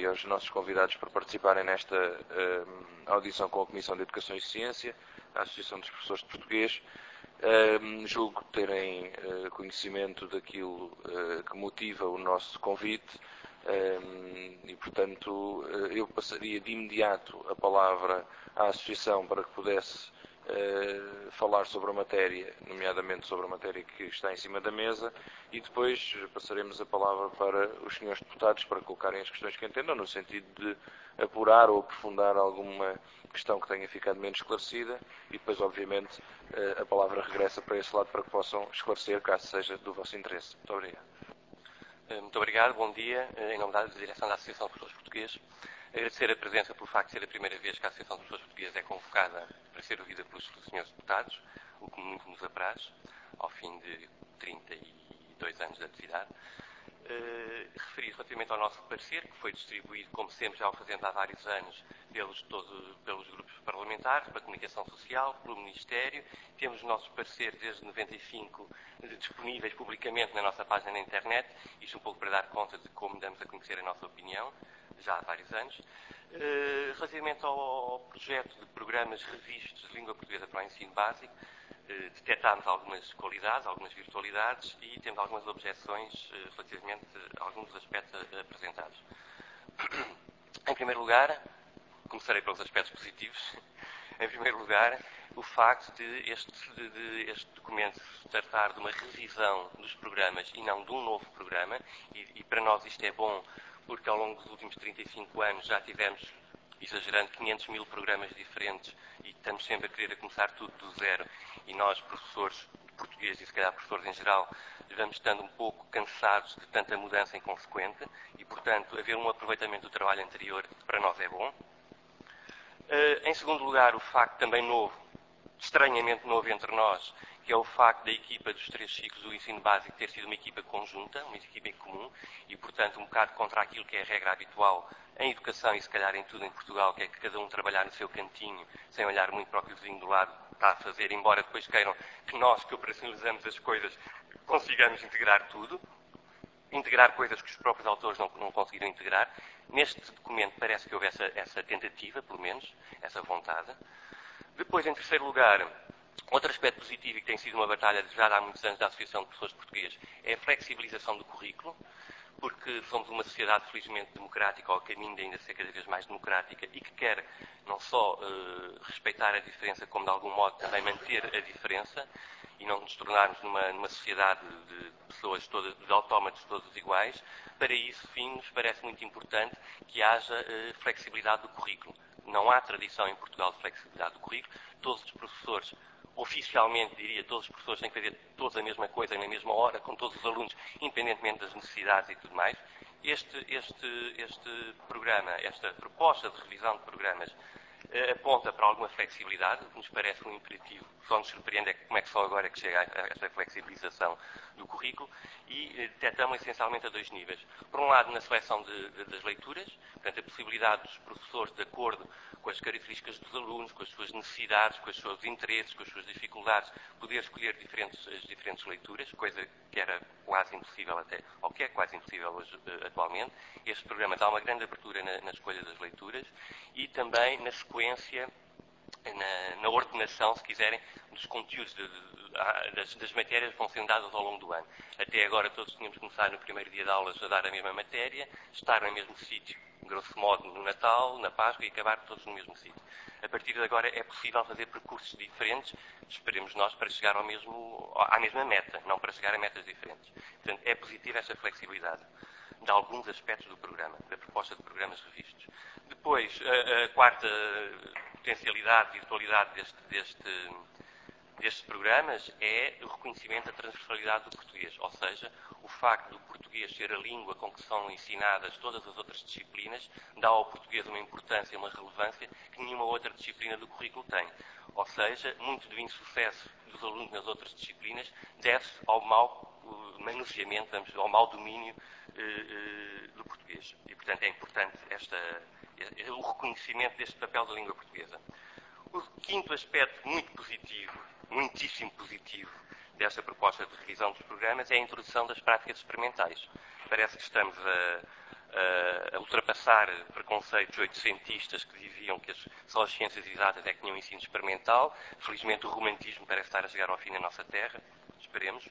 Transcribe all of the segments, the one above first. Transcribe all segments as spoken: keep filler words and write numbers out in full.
aos nossos convidados por participarem nesta uh, audição com a Comissão de Educação e Ciência, a Associação dos Professores de Português. Uh, julgo terem uh, conhecimento daquilo uh, que motiva o nosso convite uh, e, portanto, uh, eu passaria de imediato a palavra à Associação para que pudesse uh, falar sobre a matéria, nomeadamente sobre a matéria que está em cima da mesa, e depois passaremos a palavra para os senhores deputados para colocarem as questões que entendam, no sentido de apurar ou aprofundar alguma questão que tenha ficado menos esclarecida, e depois, obviamente, a palavra regressa para esse lado para que possam esclarecer, caso seja do vosso interesse. Muito obrigado. Muito obrigado, bom dia. Em nome da Direção da Associação de Professores Portugueses, agradecer a presença pelo facto de ser a primeira vez que a Associação de Professores Portugueses é convocada para ser ouvida pelos senhores deputados, o que muito nos apraz, ao fim de trinta e dois anos de atividade. Uh, referir relativamente ao nosso parecer, que foi distribuído, como sempre já o fazemos há vários anos, pelos, todo, pelos grupos parlamentares, pela comunicação social, pelo Ministério. Temos os nossos pareceres desde noventa e cinco disponíveis publicamente na nossa página na internet, isto um pouco para dar conta de como damos a conhecer a nossa opinião, já há vários anos. Uh, relativamente ao, ao projeto de programas revistos de língua portuguesa para o ensino básico, detectámos algumas qualidades, algumas virtualidades e temos algumas objeções relativamente a alguns dos aspectos apresentados. Em primeiro lugar, começarei pelos aspectos positivos. Em primeiro lugar, o facto de este, de este documento tratar de uma revisão dos programas e não de um novo programa, e, e para nós isto é bom porque ao longo dos últimos trinta e cinco anos já tivemos, exagerando, quinhentos mil programas diferentes e estamos sempre a querer começar tudo do zero. E nós, professores de português e se calhar professores em geral, vamos estando um pouco cansados de tanta mudança inconsequente e, portanto, haver um aproveitamento do trabalho anterior para nós é bom. Uh, em segundo lugar, o facto também novo, estranhamente novo entre nós, que é o facto da equipa dos três ciclos do ensino básico ter sido uma equipa conjunta, uma equipa em comum, e, portanto, um bocado contra aquilo que é a regra habitual em educação e, se calhar, em tudo em Portugal, que é que cada um trabalhar no seu cantinho, sem olhar muito para o que o vizinho do lado está a fazer, embora depois queiram que nós, que operacionalizamos as coisas, consigamos integrar tudo, integrar coisas que os próprios autores não, não conseguiram integrar. Neste documento parece que houve essa, essa tentativa, pelo menos, essa vontade. Depois, em terceiro lugar, outro aspecto positivo e que tem sido uma batalha já há muitos anos da Associação de Professores Portugueses é a flexibilização do currículo, porque somos uma sociedade felizmente democrática, ao caminho de ainda ser cada vez mais democrática e que quer não só uh, respeitar a diferença, como de algum modo também manter a diferença e não nos tornarmos numa, numa sociedade de pessoas todas, de autómatos todos iguais. Para isso, fim, nos parece muito importante que haja uh, flexibilidade do currículo. Não há tradição em Portugal de flexibilidade do currículo. Todos os professores, oficialmente diria, todos os professores têm que fazer todos a mesma coisa na mesma hora, com todos os alunos, independentemente das necessidades e tudo mais. Este, este, este programa, esta proposta de revisão de programas, eh, aponta para alguma flexibilidade, o que nos parece um imperativo. Só nos surpreende é como é que só agora é que chega a esta flexibilização do currículo, e eh, detectamos essencialmente a dois níveis. Por um lado, na seleção de, de, das leituras, portanto, a possibilidade dos professores, de acordo com as características dos alunos, com as suas necessidades, com os seus interesses, com as suas dificuldades, poder escolher diferentes, as diferentes leituras, coisa que era quase impossível até, ou que é quase impossível hoje, uh, atualmente. Este programa dá uma grande abertura na, na escolha das leituras e também na sequência, na, na ordenação, se quiserem, dos conteúdos, de, de, das, das matérias que vão sendo dadas ao longo do ano. Até agora todos tínhamos começado no primeiro dia de aulas a dar a mesma matéria, estar no mesmo sítio, grosso modo, no Natal, na Páscoa, e acabar todos no mesmo sítio. A partir de agora é possível fazer percursos diferentes, esperemos nós, para chegar ao mesmo, à mesma meta, não para chegar a metas diferentes. Portanto, é positiva esta flexibilidade de alguns aspectos do programa, da proposta de programas revistos. Depois, a, a quarta potencialidade, virtualidade deste, deste, destes programas é o reconhecimento da transversalidade do português, ou seja, o facto do português ser a língua com que são ensinadas todas as outras disciplinas dá ao português uma importância, uma relevância que nenhuma outra disciplina do currículo tem. Ou seja, muito do insucesso dos alunos nas outras disciplinas deve-se ao mau uh, manuseamento, vamos, ao mau domínio uh, uh, do português. E, portanto, é importante esta, uh, o reconhecimento deste papel da língua portuguesa. O quinto aspecto muito positivo, muitíssimo positivo, desta proposta de revisão dos programas é a introdução das práticas experimentais. Parece que estamos a, a ultrapassar preconceitos oitocentistas que diziam que as, só as ciências exatas é que tinham ensino experimental. Felizmente o romantismo parece estar a chegar ao fim na nossa terra, esperemos.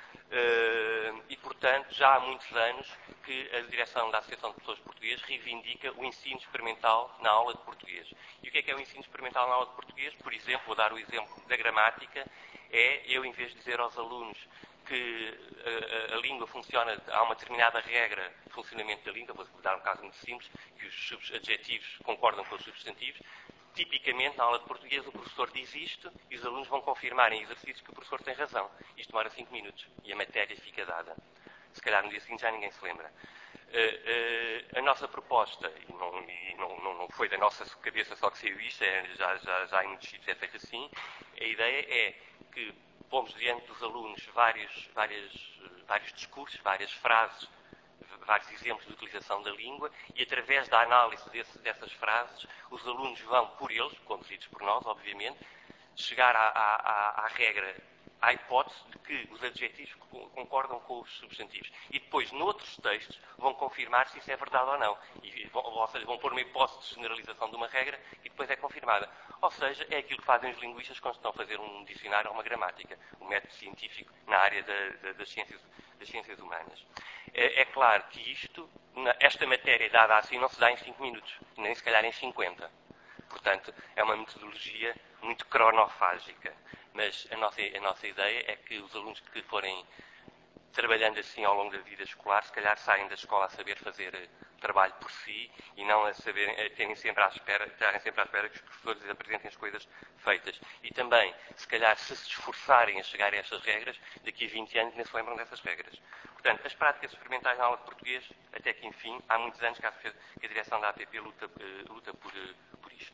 E, portanto, já há muitos anos que a direção da Associação de Professores Portugueses reivindica o ensino experimental na aula de português. E o que é que é o ensino experimental na aula de português? Por exemplo, vou dar o exemplo da gramática, é eu, em vez de dizer aos alunos que a, a, a língua funciona, há uma determinada regra de funcionamento da língua, vou dar um caso muito simples, que os adjetivos concordam com os substantivos. Tipicamente, na aula de português, o professor diz isto e os alunos vão confirmar em exercícios que o professor tem razão. Isto demora cinco minutos e a matéria fica dada. Se calhar no dia seguinte já ninguém se lembra. Uh, uh, a nossa proposta, e, não, e não, não, não foi da nossa cabeça só que saiu isto, é, já, já, já em muitos sítios é feito assim, a ideia é que pomos diante dos alunos vários, várias, vários discursos, várias frases, vários exemplos de utilização da língua e, através da análise desse, dessas frases, os alunos vão, por eles, conduzidos por nós, obviamente, chegar à, à, à regra, à hipótese de que os adjetivos concordam com os substantivos. E depois, noutros textos, vão confirmar se isso é verdade ou não. E, ou seja, vão pôr uma hipótese de generalização de uma regra e depois é confirmada. Ou seja, é aquilo que fazem os linguistas quando estão a fazer um dicionário ou uma gramática, um método científico na área da, da, das, ciências, das ciências humanas. É, é claro que isto, esta matéria dada assim, não se dá em cinco minutos, nem se calhar em cinquenta. Portanto, é uma metodologia muito cronofágica. Mas a nossa, a nossa ideia é que os alunos que forem trabalhando assim ao longo da vida escolar, se calhar saem da escola a saber fazer trabalho por si e não a saberem, a terem sempre à espera, estarem sempre à espera que os professores lhes apresentem as coisas feitas. E também, se calhar, se se esforçarem a chegar a estas regras, daqui a vinte anos nem se lembram dessas regras. Portanto, as práticas experimentais na aula de português, até que enfim, há muitos anos que a, que a direção da A P P luta, uh, luta por, uh, por isto.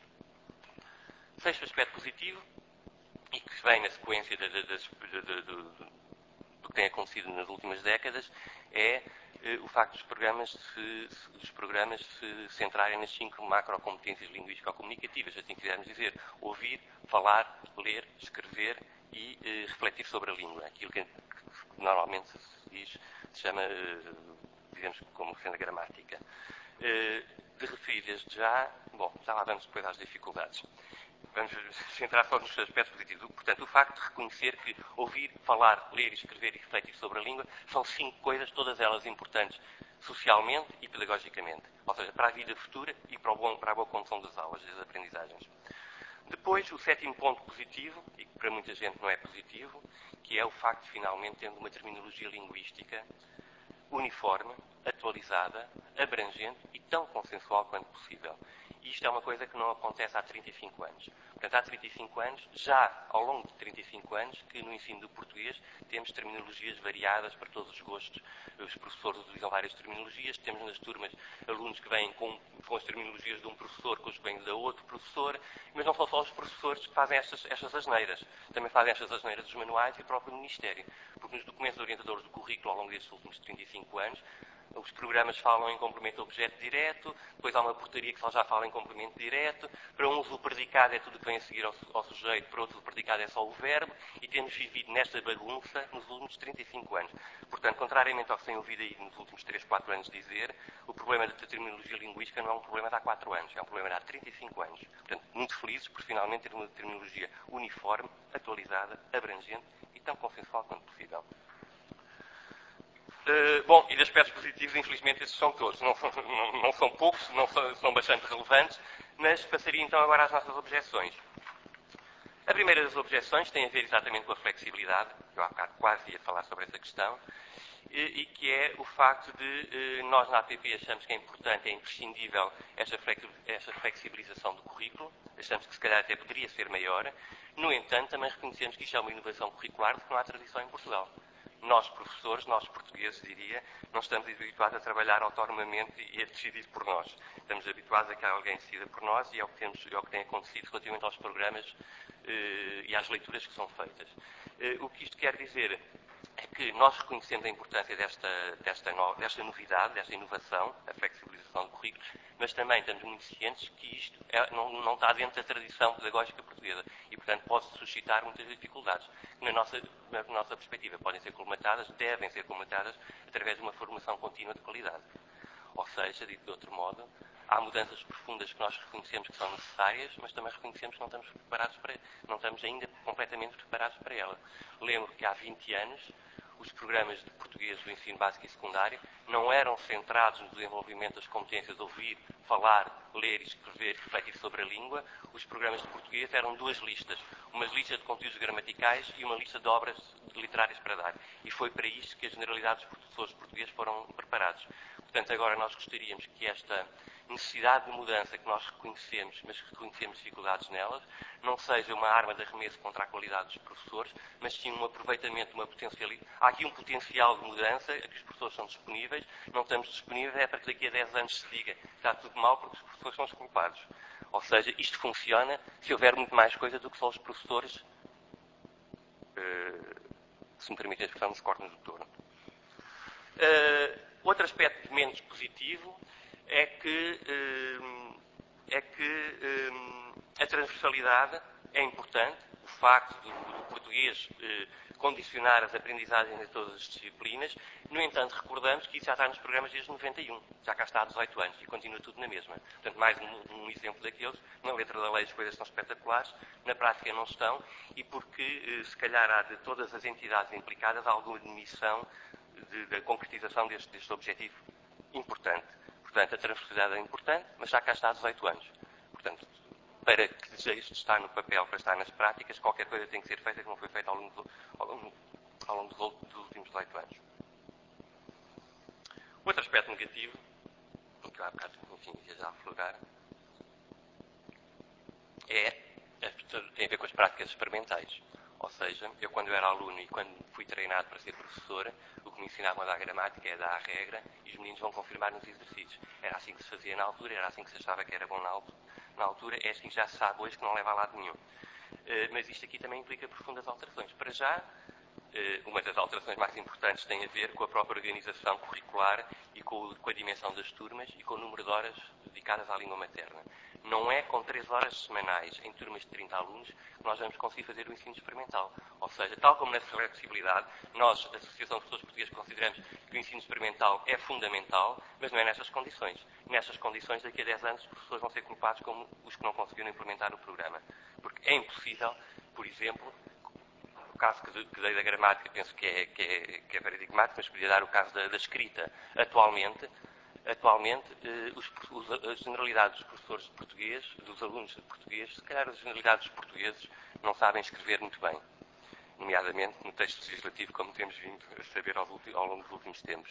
Sexto aspecto positivo, e que vem na sequência de, de, de, de, de, do que tem acontecido nas últimas décadas, é eh, o facto dos programas, se, dos programas se centrarem nas cinco macrocompetências linguístico-comunicativas, assim quisermos dizer, ouvir, falar, ler, escrever e eh, refletir sobre a língua. Aquilo que, que normalmente se diz, se chama, eh, digamos, como sendo a gramática. Eh, de referir desde já, bom, já lá vamos depois às dificuldades. Vamos centrar só nos aspectos positivos. Portanto, o facto de reconhecer que ouvir, falar, ler, escrever e refletir sobre a língua são cinco coisas, todas elas importantes socialmente e pedagogicamente. Ou seja, para a vida futura e para, o bom, para a boa condução das aulas, das aprendizagens. Depois, o sétimo ponto positivo, e que para muita gente não é positivo, que é o facto de finalmente termos uma terminologia linguística uniforme, atualizada, abrangente e tão consensual quanto possível. E isto é uma coisa que não acontece há trinta e cinco anos. Portanto, há trinta e cinco anos, já ao longo de trinta e cinco anos, que no ensino do português temos terminologias variadas para todos os gostos. Os professores utilizam várias terminologias. Temos nas turmas alunos que vêm com, com as terminologias de um professor, com os que vêm da outro professor. Mas não são só os professores que fazem estas, estas asneiras. Também fazem estas asneiras os manuais e o próprio Ministério. Porque nos documentos orientadores do currículo, ao longo destes últimos trinta e cinco anos, os programas falam em complemento objeto direto, depois há uma portaria que só já fala em complemento direto, para uns o predicado é tudo que vem a seguir ao, ao sujeito, para outros o predicado é só o verbo, e temos vivido nesta bagunça nos últimos trinta e cinco anos. Portanto, contrariamente ao que tem ouvido aí nos últimos três, quatro anos dizer, o problema da terminologia linguística não é um problema de há quatro anos, é um problema de há trinta e cinco anos. Portanto, muito felizes por finalmente ter uma terminologia uniforme, atualizada, abrangente e tão consensual quanto possível. Uh, bom, e de aspectos positivos, infelizmente, esses são todos. Não são, não, não são poucos, não são, são bastante relevantes, mas passaria então agora às nossas objeções. A primeira das objeções tem a ver exatamente com a flexibilidade, eu há bocado quase ia falar sobre essa questão, e, e que é o facto de uh, nós na A P P achamos que é importante, é imprescindível esta, esta flexibilização do currículo, achamos que se calhar até poderia ser maior, no entanto, também reconhecemos que isto é uma inovação curricular de que não há tradição em Portugal. Nós, professores, nós portugueses, diria, não estamos habituados a trabalhar autonomamente e a decidir por nós. Estamos habituados a que alguém decida por nós e é o que, temos, é o que tem acontecido relativamente aos programas eh, e às leituras que são feitas. Eh, o que isto quer dizer é que nós reconhecemos a importância desta, desta, no, desta novidade, desta inovação, a flexibilização do currículo, mas também estamos muito cientes que isto é, não, não está dentro da tradição pedagógica portuguesa e, portanto, pode suscitar muitas dificuldades. Na nossa, na nossa perspectiva, podem ser colmatadas, devem ser colmatadas através de uma formação contínua de qualidade. Ou seja, dito de outro modo, há mudanças profundas que nós reconhecemos que são necessárias, mas também reconhecemos que não estamos preparados para, não estamos ainda completamente preparados para ela. Lembro que há vinte anos os programas de português do ensino básico e secundário não eram centrados no desenvolvimento das competências de ouvir, falar, ler, escrever e refletir sobre a língua. Os programas de português eram duas listas, uma lista de conteúdos gramaticais e uma lista de obras literárias para dar. E foi para isto que a generalidade dos professores portugueses foram preparados. Portanto, agora nós gostaríamos que esta necessidade de mudança que nós reconhecemos, mas que reconhecemos dificuldades nelas, não seja uma arma de arremesso contra a qualidade dos professores, mas sim um aproveitamento, uma potencialidade. Há aqui um potencial de mudança, a que os professores são disponíveis, não estamos disponíveis, é para que daqui a dez anos se diga que está tudo mal porque os professores são os culpados. Ou seja, isto funciona se houver muito mais coisa do que só os professores, uh, se me permitem a expressão, nos cornos do touro. Uh, outro aspecto menos positivo é que, uh, é que uh, a transversalidade é importante, o facto do, do português uh, condicionar as aprendizagens em todas as disciplinas. No entanto, recordamos que isso já está nos programas desde noventa e um, já cá está há dezoito anos e continua tudo na mesma. Portanto, mais um, um exemplo daqueles, na letra da lei as coisas são espetaculares, na prática não estão, e porque, uh, se calhar, há de todas as entidades implicadas alguma admissão da concretização deste, deste objetivo importante. Portanto, a transversalidade é importante, mas já cá está há dezoito anos. Portanto, para que isto está no papel, para estar nas práticas, qualquer coisa tem que ser feita que não foi feita ao longo, do, ao longo, ao longo dos, dos últimos dezoito anos. Outro aspecto negativo, que há bocado, enfim, ia já aflorar, é, tem a ver com as práticas experimentais. Ou seja, eu quando era aluno e quando fui treinado para ser professora, o que me ensinavam a dar gramática é dar a regra e os meninos vão confirmar nos exercícios. Era assim que se fazia na altura, era assim que se achava que era bom na altura, é assim que já se sabe hoje que não leva a lado nenhum. Mas isto aqui também implica profundas alterações. Para já, uma das alterações mais importantes tem a ver com a própria organização curricular e com a dimensão das turmas e com o número de horas dedicadas à língua materna. Não é com três horas semanais em turmas de trinta alunos que nós vamos conseguir fazer o ensino experimental. Ou seja, tal como na flexibilidade, nós, a Associação de Professores Portugueses, consideramos que o ensino experimental é fundamental, mas não é nestas condições. Nestas condições, daqui a dez anos, os professores vão ser culpados como os que não conseguiram implementar o programa. Porque é impossível, por exemplo, o caso que, que dei da gramática, penso que é, que é, que é paradigmático, mas podia dar o caso da, da escrita. Atualmente, Atualmente, eh, os, os, a generalidade dos professores de português, dos alunos de português, se calhar a generalidade dos portugueses não sabem escrever muito bem, nomeadamente no texto legislativo, como temos vindo a saber ao, ao longo dos últimos tempos.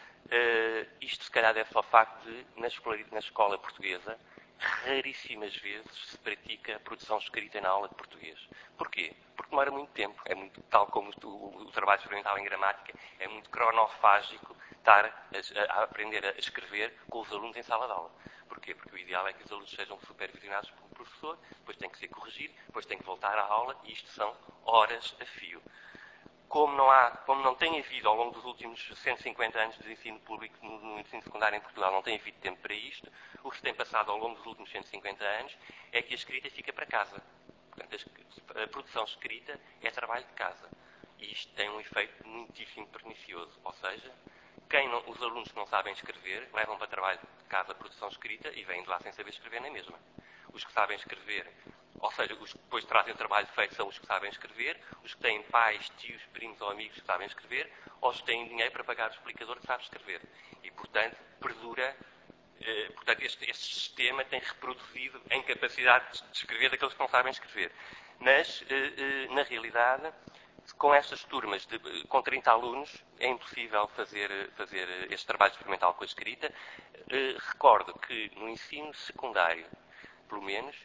Uh, isto, se calhar, deve-se ao facto de, na escola, na escola portuguesa, raríssimas vezes se pratica a produção escrita na aula de português. Porquê? Porque demora muito tempo. É muito, tal como o, o trabalho experimental em gramática, é muito cronofágico estar a, a aprender a escrever com os alunos em sala de aula. Porquê? Porque o ideal é que os alunos sejam supervisionados pelo professor, depois tem que ser corrigido, depois tem que voltar à aula, e isto são horas a fio. Como não, há, como não tem havido ao longo dos últimos cento e cinquenta anos de ensino público no, no ensino secundário em Portugal, não tem havido tempo para isto, o que se tem passado ao longo dos últimos cento e cinquenta anos é que a escrita fica para casa. Portanto, a, a produção escrita é trabalho de casa. E isto tem um efeito muitíssimo pernicioso. Ou seja, quem não, os alunos que não sabem escrever levam para trabalho de casa a produção escrita e vêm de lá sem saber escrever na mesma. Os que sabem escrever, ou seja, os que depois trazem o trabalho feito são os que sabem escrever, os que têm pais, tios, primos ou amigos que sabem escrever, ou os que têm dinheiro para pagar o explicador que sabe escrever. E, portanto, perdura, eh, portanto este, este sistema tem reproduzido a incapacidade de escrever daqueles que não sabem escrever. Mas, eh, eh, na realidade, com estas turmas de, com trinta alunos, é impossível fazer, fazer este trabalho experimental com a escrita. Eh, recordo que no ensino secundário, pelo menos,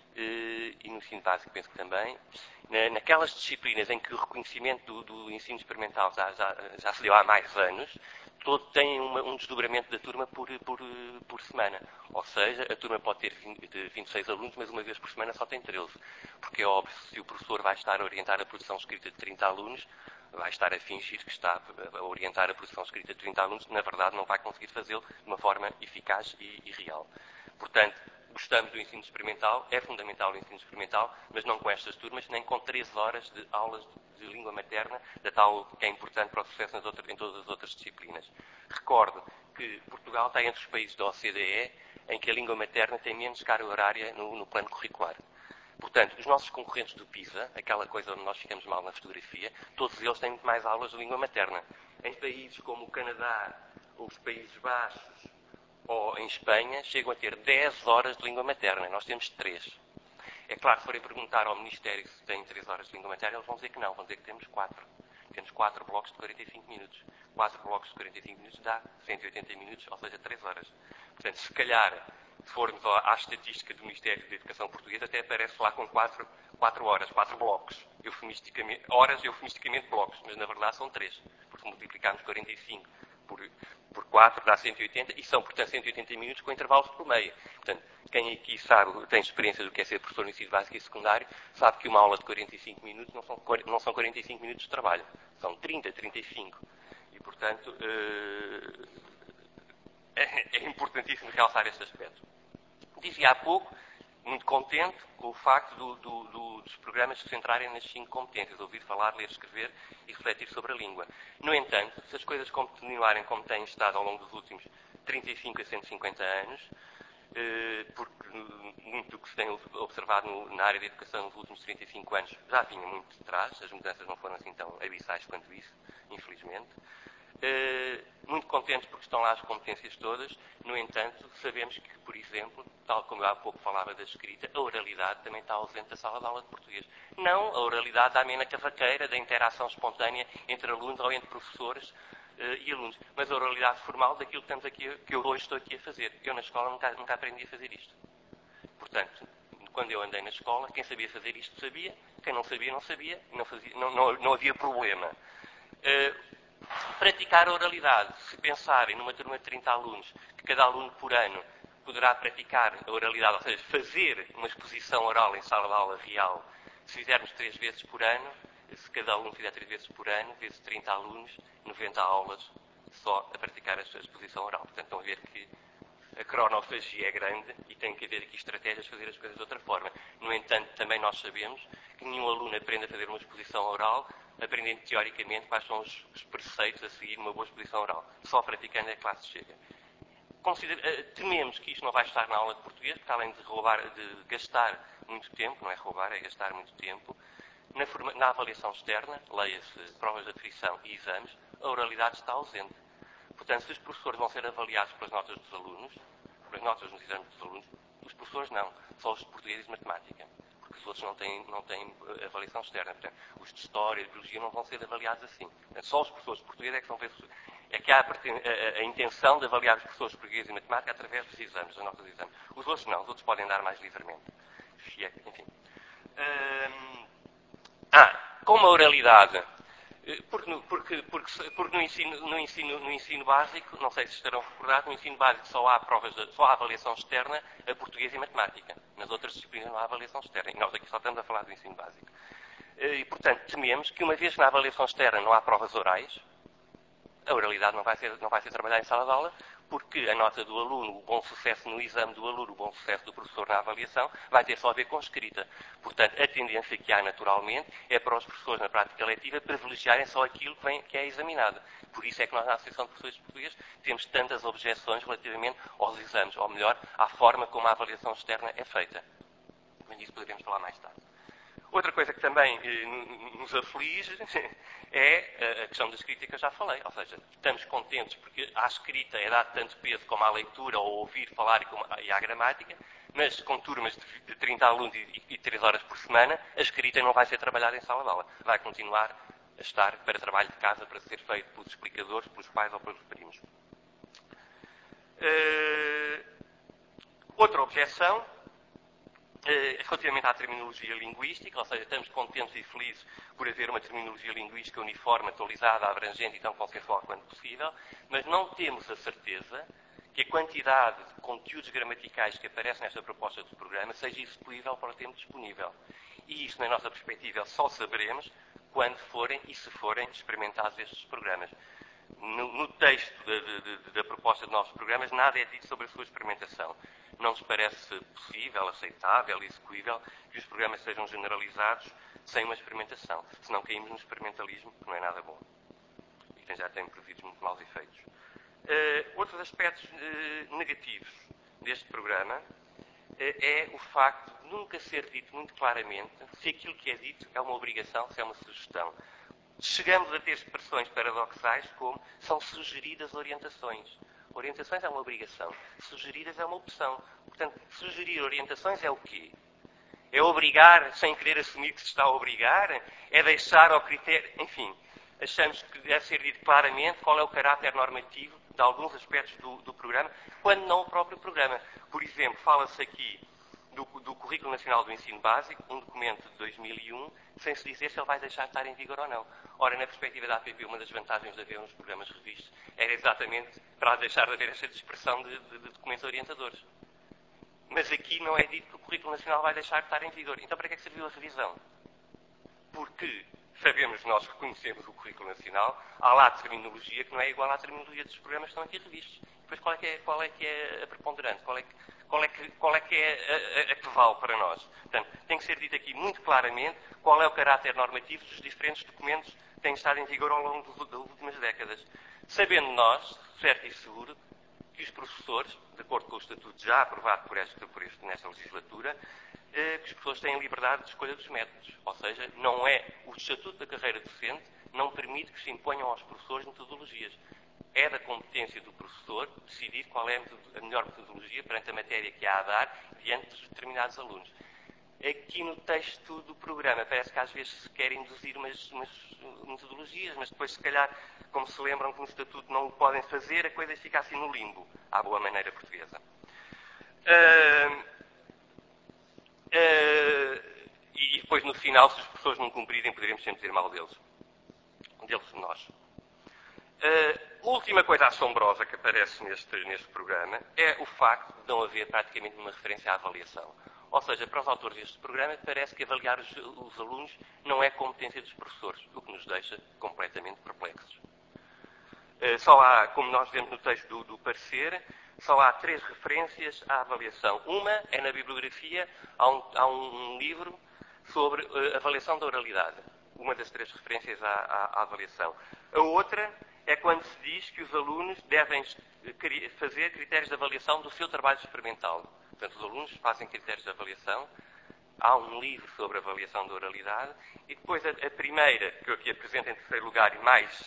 e no ensino básico penso que também, naquelas disciplinas em que o reconhecimento do, do ensino experimental já, já, já se deu há mais anos, todo tem uma, um desdobramento da turma por, por, por semana. Ou seja, a turma pode ter vinte e seis alunos, mas uma vez por semana só tem treze. Porque é óbvio, se o professor vai estar a orientar a produção escrita de trinta alunos, vai estar a fingir que está a orientar a produção escrita de trinta alunos, que na verdade não vai conseguir fazê-lo de uma forma eficaz e, e real. Portanto, gostamos do ensino experimental, é fundamental o ensino experimental, mas não com estas turmas, nem com treze horas de aulas de língua materna, da tal que é importante para o sucesso nas outras, em todas as outras disciplinas. Recordo porque Portugal está entre os países da O C D E em que a língua materna tem menos carga horária no, no plano curricular. Portanto, os nossos concorrentes do PISA, aquela coisa onde nós ficamos mal na fotografia, todos eles têm muito mais aulas de língua materna. Em países como o Canadá, ou os Países Baixos, ou em Espanha, chegam a ter dez horas de língua materna. Nós temos três. É claro, se forem perguntar ao Ministério se tem três horas de língua materna, eles vão dizer que não, vão dizer que temos quatro. Temos quatro blocos de quarenta e cinco minutos. quatro blocos de quarenta e cinco minutos dá cento e oitenta minutos, ou seja, três horas. Portanto, se calhar, se formos à estatística do Ministério da Educação Portuguesa, até aparece lá com quatro, quatro horas, quatro blocos. Eufemisticamente, horas, eufemisticamente blocos, mas na verdade são três. Porque multiplicarmos quarenta e cinco por, por quatro dá cento e oitenta, e são, portanto, cento e oitenta minutos com intervalos por meio. Portanto, quem aqui sabe, tem experiência do que é ser professor no ensino básico e secundário, sabe que uma aula de quarenta e cinco minutos não são, não são quarenta e cinco minutos de trabalho. São trinta, trinta e cinco. E, portanto, é, é importantíssimo realçar este aspecto. Dizia há pouco, muito contente com o facto do, do, do, dos programas se centrarem nas cinco competências, ouvir falar, ler, escrever e refletir sobre a língua. No entanto, se as coisas continuarem como têm estado ao longo dos últimos trinta e cinco a cento e cinquenta anos, porque muito do que se tem observado na área da educação nos últimos trinta e cinco anos já vinha muito de trás, as mudanças não foram assim tão abissais quanto isso, infelizmente. Muito contentes porque estão lá as competências todas, no entanto, sabemos que, por exemplo, tal como eu há pouco falava da escrita, a oralidade também está ausente da sala de aula de português. Não a oralidade da amena cavaqueira, da interação espontânea entre alunos ou entre professores e alunos, mas a oralidade formal daquilo que, estamos aqui, que eu hoje estou aqui a fazer. Eu na escola nunca, nunca aprendi a fazer isto. Portanto, quando eu andei na escola, quem sabia fazer isto sabia, quem não sabia, não sabia, não, fazia, não, não, não havia problema. Uh, praticar a oralidade, se pensarem numa turma de trinta alunos, que cada aluno por ano poderá praticar a oralidade, ou seja, fazer uma exposição oral em sala de aula real, se fizermos três vezes por ano, se cada aluno fizer três vezes por ano, vezes trinta alunos, noventa aulas só a praticar a sua exposição oral. Portanto, estão a ver que a cronofagia é grande e tem que haver aqui estratégias de fazer as coisas de outra forma. No entanto, também nós sabemos que nenhum aluno aprende a fazer uma exposição oral aprendendo teoricamente quais são os, os preceitos a seguir uma boa exposição oral. Só praticando é que lá se chega. Considera, tememos que isto não vai estar na aula de português, porque além de, roubar, de gastar muito tempo, não é roubar, é gastar muito tempo, na, forma, na avaliação externa, leia-se provas de aferição e exames, a oralidade está ausente. Portanto, se os professores vão ser avaliados pelas notas dos alunos, pelas notas nos exames dos alunos, os professores não, só os de português e de matemática, porque os outros não têm, não têm avaliação externa. Portanto, os de história e de biologia não vão ser avaliados assim. Portanto, só os professores de português é que, são, é que há a, a, a intenção de avaliar os professores de português e matemática através dos exames, das notas dos exames. Os outros não, os outros podem dar mais livremente. Enfim. Hum, ah, como a oralidade... Porque, porque, porque, porque no, ensino, no, ensino, no ensino básico, não sei se estarão recordados, no ensino básico só há provas, de, só há avaliação externa a português e matemática. Nas outras disciplinas não há avaliação externa. E nós aqui só estamos a falar do ensino básico. E, portanto, tememos que uma vez que na avaliação externa não há provas orais, a oralidade não vai ser, não vai ser trabalhada em sala de aula, porque a nota do aluno, o bom sucesso no exame do aluno, o bom sucesso do professor na avaliação, vai ter só a ver com escrita. Portanto, a tendência que há naturalmente é para os professores na prática letiva privilegiarem só aquilo que, vem, que é examinado. Por isso é que nós na Associação de Professores Portugueses temos tantas objeções relativamente aos exames, ou melhor, à forma como a avaliação externa é feita. Mas disso poderemos falar mais tarde. Outra coisa que também eh, nos aflige é a questão da escrita que eu já falei. Ou seja, estamos contentes porque à escrita é dado tanto peso como à leitura, ou ouvir falar e, como, e à gramática, mas com turmas de, de trinta alunos e, e três horas por semana, a escrita não vai ser trabalhada em sala de aula. Vai continuar a estar para trabalho de casa, para ser feito pelos explicadores, pelos pais ou pelos primos. Uh, outra objeção... relativamente à terminologia linguística, ou seja, estamos contentes e felizes por haver uma terminologia linguística uniforme, atualizada, abrangente e tão consensual quanto possível, mas não temos a certeza que a quantidade de conteúdos gramaticais que aparecem nesta proposta de programa seja execuível para o tempo disponível. E isso, na nossa perspectiva, só saberemos quando forem e se forem experimentados estes programas. No, no texto de, de, de, da proposta de novos programas, nada é dito sobre a sua experimentação. Não nos parece possível, aceitável, execuível que os programas sejam generalizados sem uma experimentação. Senão caímos no experimentalismo, que não é nada bom. E já tem produzido muito maus efeitos. outros aspectos negativos deste programa é o facto de nunca ser dito muito claramente se aquilo que é dito é uma obrigação, se é uma sugestão. Chegamos a ter expressões paradoxais como são sugeridas orientações. Orientações é uma obrigação, sugeridas é uma opção. Portanto, sugerir orientações é o quê? É obrigar sem querer assumir que se está a obrigar? É deixar ao critério... Enfim, achamos que deve ser dito claramente qual é o caráter normativo de alguns aspectos do, do programa, quando não o próprio programa. Por exemplo, fala-se aqui do, do Currículo Nacional do Ensino Básico, um documento de dois mil e um, sem se dizer se ele vai deixar de estar em vigor ou não. Ora, na perspectiva da A P P, uma das vantagens de haver uns programas revistos era exatamente para deixar de haver esta dispersão de, de, de documentos orientadores. Mas aqui não é dito que o Currículo Nacional vai deixar de estar em vigor. Então, para que é que serviu a revisão? Porque sabemos, nós reconhecemos o Currículo Nacional, há lá terminologia que não é igual à terminologia dos programas que estão aqui revistos. Depois, qual é que é, qual é, que é a preponderante? Qual é que, qual é que, qual é, que é a, a, a que vale para nós? Portanto, tem que ser dito aqui muito claramente qual é o caráter normativo dos diferentes documentos que têm estado em vigor ao longo das últimas décadas. Sabendo nós, certo e seguro, que os professores, de acordo com o Estatuto já aprovado por, este, por este, nesta legislatura, eh, que os professores têm liberdade de escolha dos métodos. Ou seja, não é o Estatuto da carreira docente não permite que se imponham aos professores metodologias. É da competência do professor decidir qual é a melhor metodologia perante a matéria que há a dar diante dos determinados alunos. Aqui no texto do programa parece que às vezes se quer induzir umas, umas metodologias, mas depois se calhar, como se lembram que no Estatuto não o podem fazer, a coisa fica assim no limbo, à boa maneira portuguesa. Uh, uh, e depois no final, se os professores não cumprirem, poderíamos sempre dizer mal deles. Deles, nós. A uh, última coisa assombrosa que aparece neste, neste programa é o facto de não haver praticamente uma referência à avaliação. Ou seja, para os autores deste programa, parece que avaliar os, os alunos não é competência dos professores, o que nos deixa completamente perplexos. Uh, só há, como nós vemos no texto do, do parecer, só há três referências à avaliação. Uma é na bibliografia, há um, há um livro sobre uh, avaliação da oralidade. Uma das três referências à, à, à avaliação. A outra é quando se diz que os alunos devem fazer critérios de avaliação do seu trabalho experimental. Portanto, os alunos fazem critérios de avaliação. Há um livro sobre avaliação da oralidade. E depois a, a primeira, que eu aqui apresento em terceiro lugar, e mais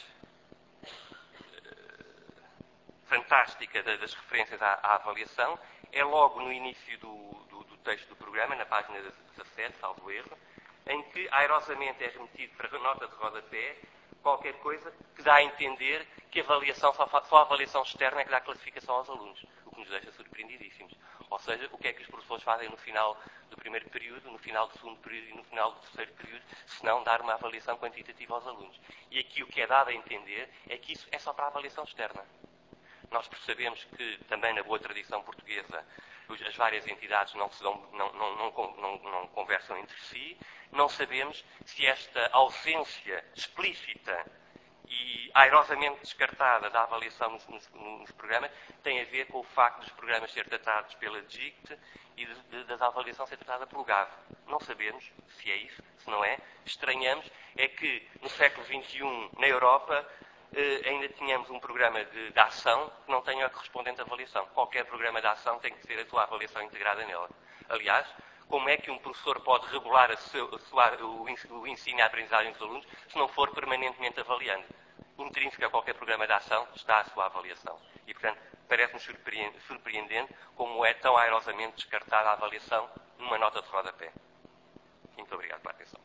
uh, fantástica das referências à, à avaliação, é logo no início do, do, do texto do programa, na página dezassete, salvo erro, em que airosamente é remetido para a nota de rodapé qualquer coisa que dá a entender que a avaliação, só, só a avaliação externa é que dá classificação aos alunos, o que nos deixa surpreendidíssimos. Ou seja, o que é que os professores fazem no final do primeiro período, no final do segundo período e no final do terceiro período, se não dar uma avaliação quantitativa aos alunos. E aqui o que é dado a entender é que isso é só para a avaliação externa. Nós percebemos que, também na boa tradição portuguesa, as várias entidades não, se dão, não, não, não, não, não conversam entre si. Não sabemos se esta ausência explícita e airosamente descartada da avaliação nos, nos, nos programas tem a ver com o facto dos programas ser tratados pela D G I C T e de, de, da avaliação ser tratada pelo G A V. Não sabemos se é isso, se não é. Estranhamos é que no século vinte e um, na Europa, Uh, ainda tínhamos um programa de, de ação que não tenha a correspondente avaliação. Qualquer programa de ação tem que ter a sua avaliação integrada nela. Aliás, como é que um professor pode regular a seu, a sua, o, o ensino e a aprendizagem dos alunos se não for permanentemente avaliando? Intrínseco a qualquer programa de ação está a sua avaliação. E, portanto, parece-nos surpreendente como é tão airosamente descartada a avaliação numa nota de rodapé. Muito obrigado pela atenção.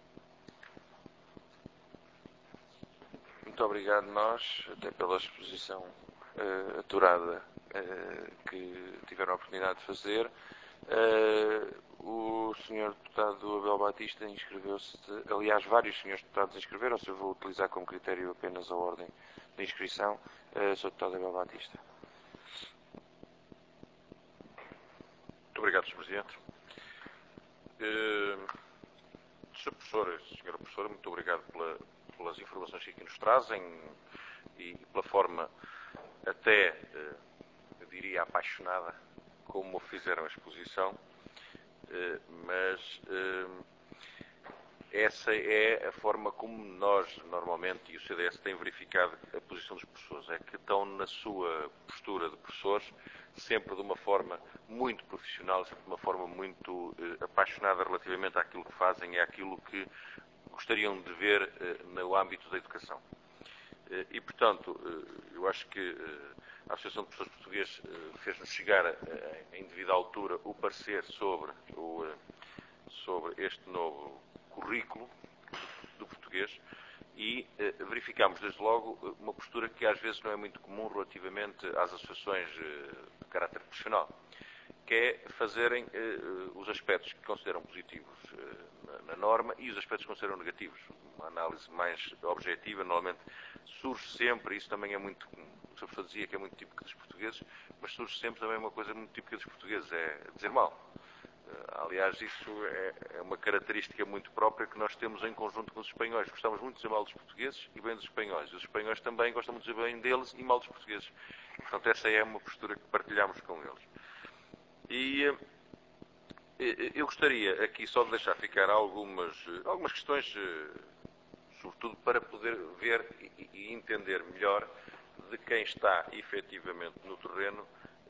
Muito obrigado nós, até pela exposição uh, aturada uh, que tiveram a oportunidade de fazer. Uh, o senhor Deputado Abel Batista inscreveu-se, aliás, vários senhores Deputados inscreveram-se, eu vou utilizar como critério apenas a ordem de inscrição. Uh, senhor Deputado Abel Batista. Muito obrigado, senhor Presidente. Uh, senhor Professor, senhora Professora, muito obrigado pela pelas informações que aqui nos trazem e pela forma até, eu diria, apaixonada como fizeram a exposição, mas essa é a forma como nós, normalmente, e o C D S tem verificado a posição dos professores, é que estão na sua postura de professores, sempre de uma forma muito profissional, sempre de uma forma muito eh, apaixonada relativamente àquilo que fazem e àquilo que gostariam de ver eh, no âmbito da educação. Eh, e, portanto, eh, eu acho que eh, a Associação de Professores Portugueses eh, fez-nos chegar eh, em devida altura o parecer sobre, o, eh, sobre este novo currículo do português e eh, verificámos desde logo uma postura que às vezes não é muito comum relativamente às associações eh, de caráter profissional, que é fazerem eh, os aspectos que consideram positivos eh, na, na norma e os aspectos que consideram negativos. Uma análise mais objetiva normalmente surge sempre, isso também é muito, o professor dizia que é muito típico dos portugueses, mas surge sempre também uma coisa muito típica dos portugueses, é dizer mal. Aliás, isso é uma característica muito própria que nós temos em conjunto com os espanhóis. Gostamos muito de dizer mal dos portugueses e bem dos espanhóis. E os espanhóis também gostam muito de dizer bem deles e mal dos portugueses. Portanto, essa é uma postura que partilhamos com eles. E eu gostaria aqui só de deixar ficar algumas, algumas questões, sobretudo para poder ver e entender melhor de quem está efetivamente no terreno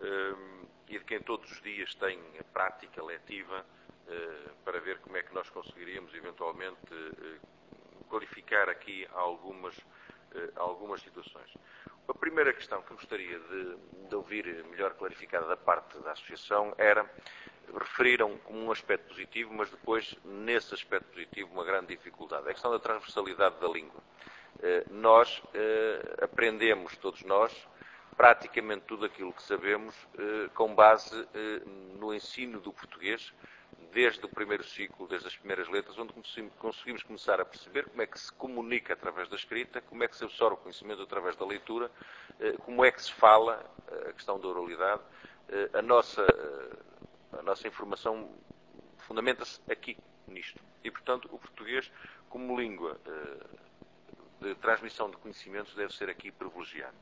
e de quem todos os dias tem a prática letiva para ver como é que nós conseguiríamos eventualmente clarificar aqui algumas, algumas situações. A primeira questão que gostaria de, de ouvir melhor clarificada da parte da Associação era, referiram como um aspecto positivo, mas depois, nesse aspecto positivo, uma grande dificuldade. É a questão da transversalidade da língua. Nós aprendemos, todos nós, praticamente tudo aquilo que sabemos com base no ensino do português, desde o primeiro ciclo, desde as primeiras letras, onde conseguimos começar a perceber como é que se comunica através da escrita, como é que se absorve o conhecimento através da leitura, como é que se fala, a questão da oralidade. A nossa, a nossa informação fundamenta-se aqui, nisto. E, portanto, o português, como língua de transmissão de conhecimentos, deve ser aqui privilegiado.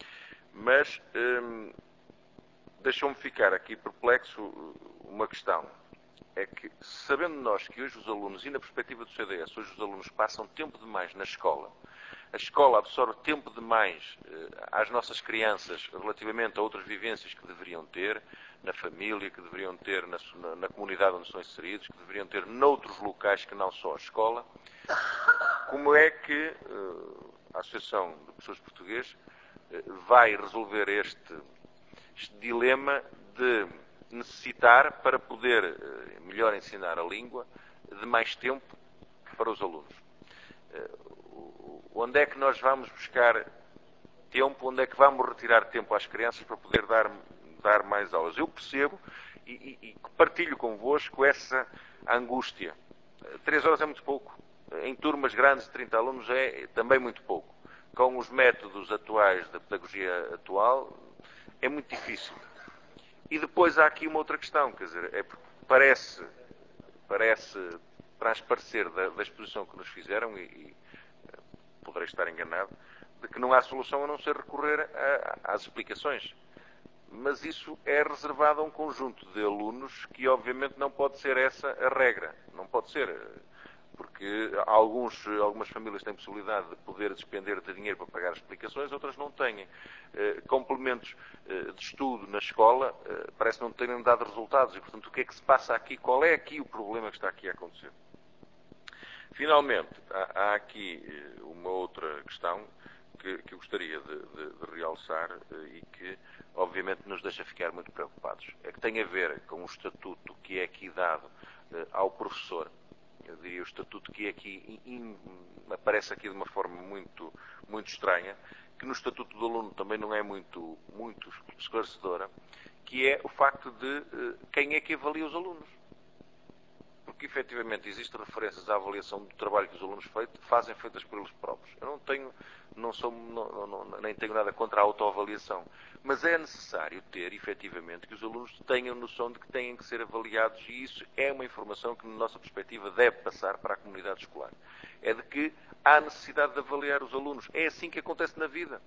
Mas hum, deixou-me ficar aqui perplexo uma questão. É que, sabendo nós que hoje os alunos, e na perspectiva do C D S, hoje os alunos passam tempo demais na escola, a escola absorve tempo demais eh, às nossas crianças relativamente a outras vivências que deveriam ter, na família, que deveriam ter na, na, na comunidade onde são inseridos, que deveriam ter noutros locais que não só a escola, como é que eh, a Associação de Professores Portugueses eh, vai resolver este, este dilema de necessitar, para poder eh, melhor ensinar a língua, de mais tempo para os alunos? Eh, onde é que nós vamos buscar tempo, onde é que vamos retirar tempo às crianças para poder dar, dar mais aulas? Eu percebo e, e, e partilho convosco essa angústia. Três horas é muito pouco. Em turmas grandes de trinta alunos é também muito pouco. Com os métodos atuais da pedagogia atual, é muito difícil. E depois há aqui uma outra questão, quer dizer, é porque parece, parece transparecer da, da exposição que nos fizeram, e, e poderei estar enganado, de que não há solução a não ser recorrer a, às explicações. Mas isso é reservado a um conjunto de alunos que, obviamente, não pode ser essa a regra. Não pode ser. Porque alguns, algumas famílias têm possibilidade de poder despender de dinheiro para pagar as explicações, outras não têm. Eh, complementos eh, de estudo na escola eh, parece não terem dado resultados. E, portanto, o que é que se passa aqui? Qual é aqui o problema que está aqui a acontecer? Finalmente, há, há aqui uma outra questão que, que eu gostaria de, de, de realçar e que, obviamente, nos deixa ficar muito preocupados. É que tem a ver com o estatuto que é aqui dado ao professor. Eu diria o estatuto que aqui in, aparece aqui de uma forma muito, muito estranha, que no estatuto do aluno também não é muito, muito esclarecedora, que é o facto de uh, quem é que avalia os alunos. Porque, efetivamente, existem referências à avaliação do trabalho que os alunos feito, fazem feitas por eles próprios. Eu não tenho, não sou, não, não, nem tenho nada contra a autoavaliação. Mas é necessário ter, efetivamente, que os alunos tenham noção de que têm que ser avaliados, e isso é uma informação que, na nossa perspectiva, deve passar para a comunidade escolar. É de que há necessidade de avaliar os alunos. É assim que acontece na vida.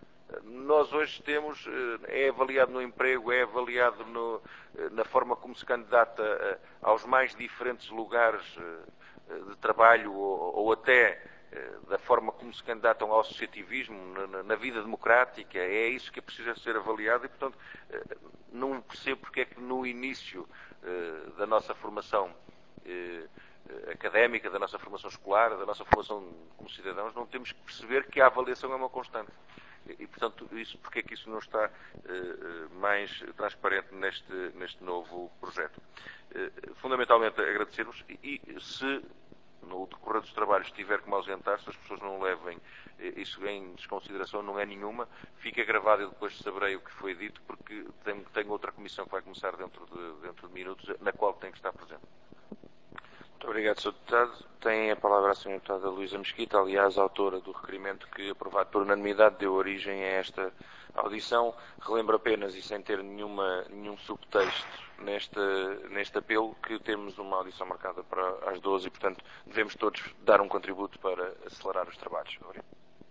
Nós hoje temos, é avaliado no emprego, é avaliado no, na forma como se candidata aos mais diferentes lugares de trabalho ou, ou até da forma como se candidatam ao associativismo na, na vida democrática, é isso que precisa ser avaliado e, portanto, não percebo porque é que no início da nossa formação académica, da nossa formação escolar, da nossa formação como cidadãos, não temos que perceber que a avaliação é uma constante. E, portanto, isso, porque é que isso não está uh, mais transparente neste, neste novo projeto? Uh, fundamentalmente, agradecer-vos e, e se no decorrer dos trabalhos tiver que me ausentar, se as pessoas não levem isso em desconsideração, não é nenhuma, fica gravado e depois saberei o que foi dito, porque tenho, tenho outra comissão que vai começar dentro de, dentro de minutos, na qual tenho que estar presente. Muito obrigado, senhor Deputado. Tem a palavra a senhora Deputada Luísa Mesquita, aliás, autora do requerimento que, aprovado por unanimidade, deu origem a esta audição. Relembro apenas, e sem ter nenhuma, nenhum subtexto neste, neste apelo, que temos uma audição marcada para as doze e, portanto, devemos todos dar um contributo para acelerar os trabalhos. Obrigado.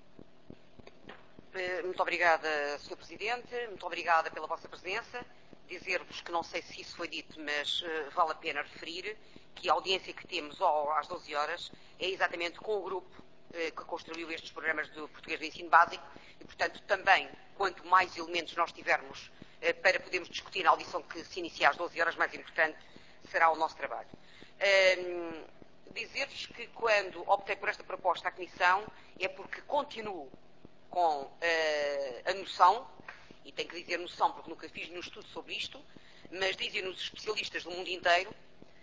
Muito obrigada, senhor Presidente. Muito obrigada pela vossa presença. Dizer-vos que não sei se isso foi dito, mas uh, vale a pena referir que a audiência que temos oh, às doze horas é exatamente com o grupo uh, que construiu estes programas do português de ensino básico e, portanto, também, quanto mais elementos nós tivermos uh, para podermos discutir na audição que se inicia às doze horas, mais importante será o nosso trabalho. Uh, Dizer-vos que quando optei por esta proposta à Comissão é porque continuo com uh, a noção, e tenho que dizer noção porque nunca fiz nenhum estudo sobre isto, mas dizem-nos os especialistas do mundo inteiro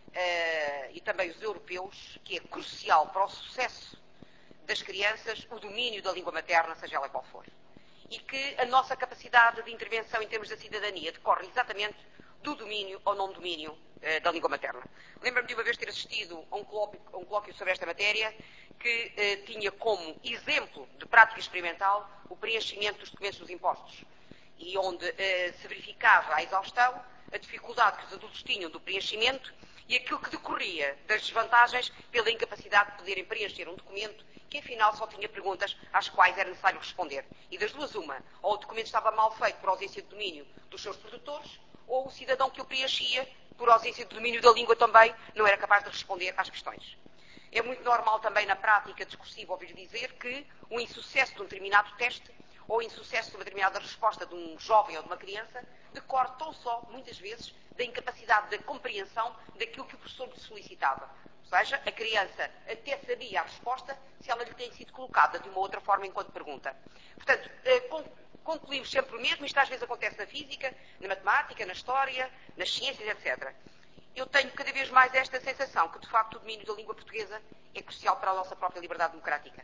uh, e também os europeus que é crucial para o sucesso das crianças o domínio da língua materna, seja ela qual for. E que a nossa capacidade de intervenção em termos da cidadania decorre exatamente do domínio ou não domínio uh, da língua materna. Lembro-me de uma vez ter assistido a um colóquio, a um colóquio sobre esta matéria que uh, tinha como exemplo de prática experimental o preenchimento dos documentos dos impostos e onde uh, se verificava a exaustão, a dificuldade que os adultos tinham do preenchimento e aquilo que decorria das desvantagens pela incapacidade de poderem preencher um documento que afinal só tinha perguntas às quais era necessário responder. E das duas uma, ou o documento estava mal feito por ausência de domínio dos seus produtores, ou o cidadão que o preenchia, por ausência de domínio da língua também, não era capaz de responder às questões. É muito normal também na prática discursiva ouvir dizer que o insucesso de um determinado teste ou o insucesso de uma determinada resposta de um jovem ou de uma criança decorre tão só, muitas vezes, da incapacidade de compreensão daquilo que o professor lhe solicitava. Ou seja, a criança até sabia a resposta se ela lhe tem sido colocada de uma outra forma enquanto pergunta. Portanto, concluímos sempre o mesmo, isto às vezes acontece na física, na matemática, na história, nas ciências, etcétera. Eu tenho cada vez mais esta sensação que, de facto, o domínio da língua portuguesa é crucial para a nossa própria liberdade democrática.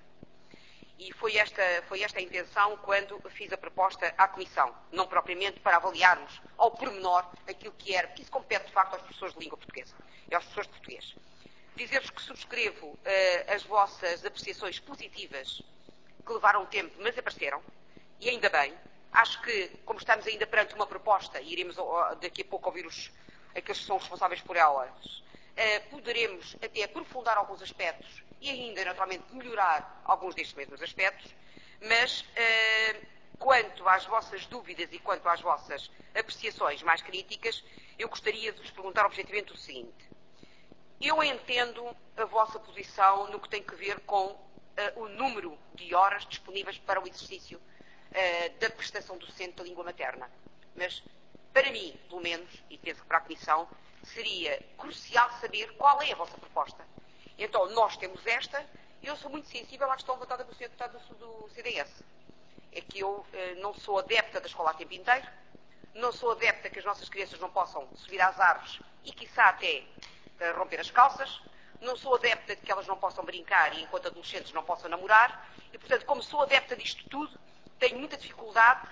E foi esta, foi esta a intenção quando fiz a proposta à Comissão, não propriamente para avaliarmos ao pormenor aquilo que era, porque isso compete, de facto, aos professores de língua portuguesa e aos professores de português. Dizer-vos que subscrevo uh, as vossas apreciações positivas que levaram tempo, mas apareceram, e ainda bem. Acho que, como estamos ainda perante uma proposta, e iremos uh, daqui a pouco ouvir os, aqueles que são responsáveis por elas, uh, poderemos até aprofundar alguns aspectos e ainda, naturalmente, melhorar alguns destes mesmos aspectos, mas uh, quanto às vossas dúvidas e quanto às vossas apreciações mais críticas, eu gostaria de vos perguntar objetivamente o seguinte. Eu entendo a vossa posição no que tem que ver com uh, o número de horas disponíveis para o exercício uh, da prestação docente da língua materna. Mas, para mim, pelo menos, e penso que para a Comissão, seria crucial saber qual é a vossa proposta. Então, nós temos esta, eu sou muito sensível à questão levantada pelo senhor Deputado do C D S. É que eu uh, não sou adepta da escola a tempo inteiro, não sou adepta que as nossas crianças não possam subir às árvores e, quiçá, até romper as calças, não sou adepta de que elas não possam brincar e enquanto adolescentes não possam namorar e, portanto, como sou adepta disto tudo, tenho muita dificuldade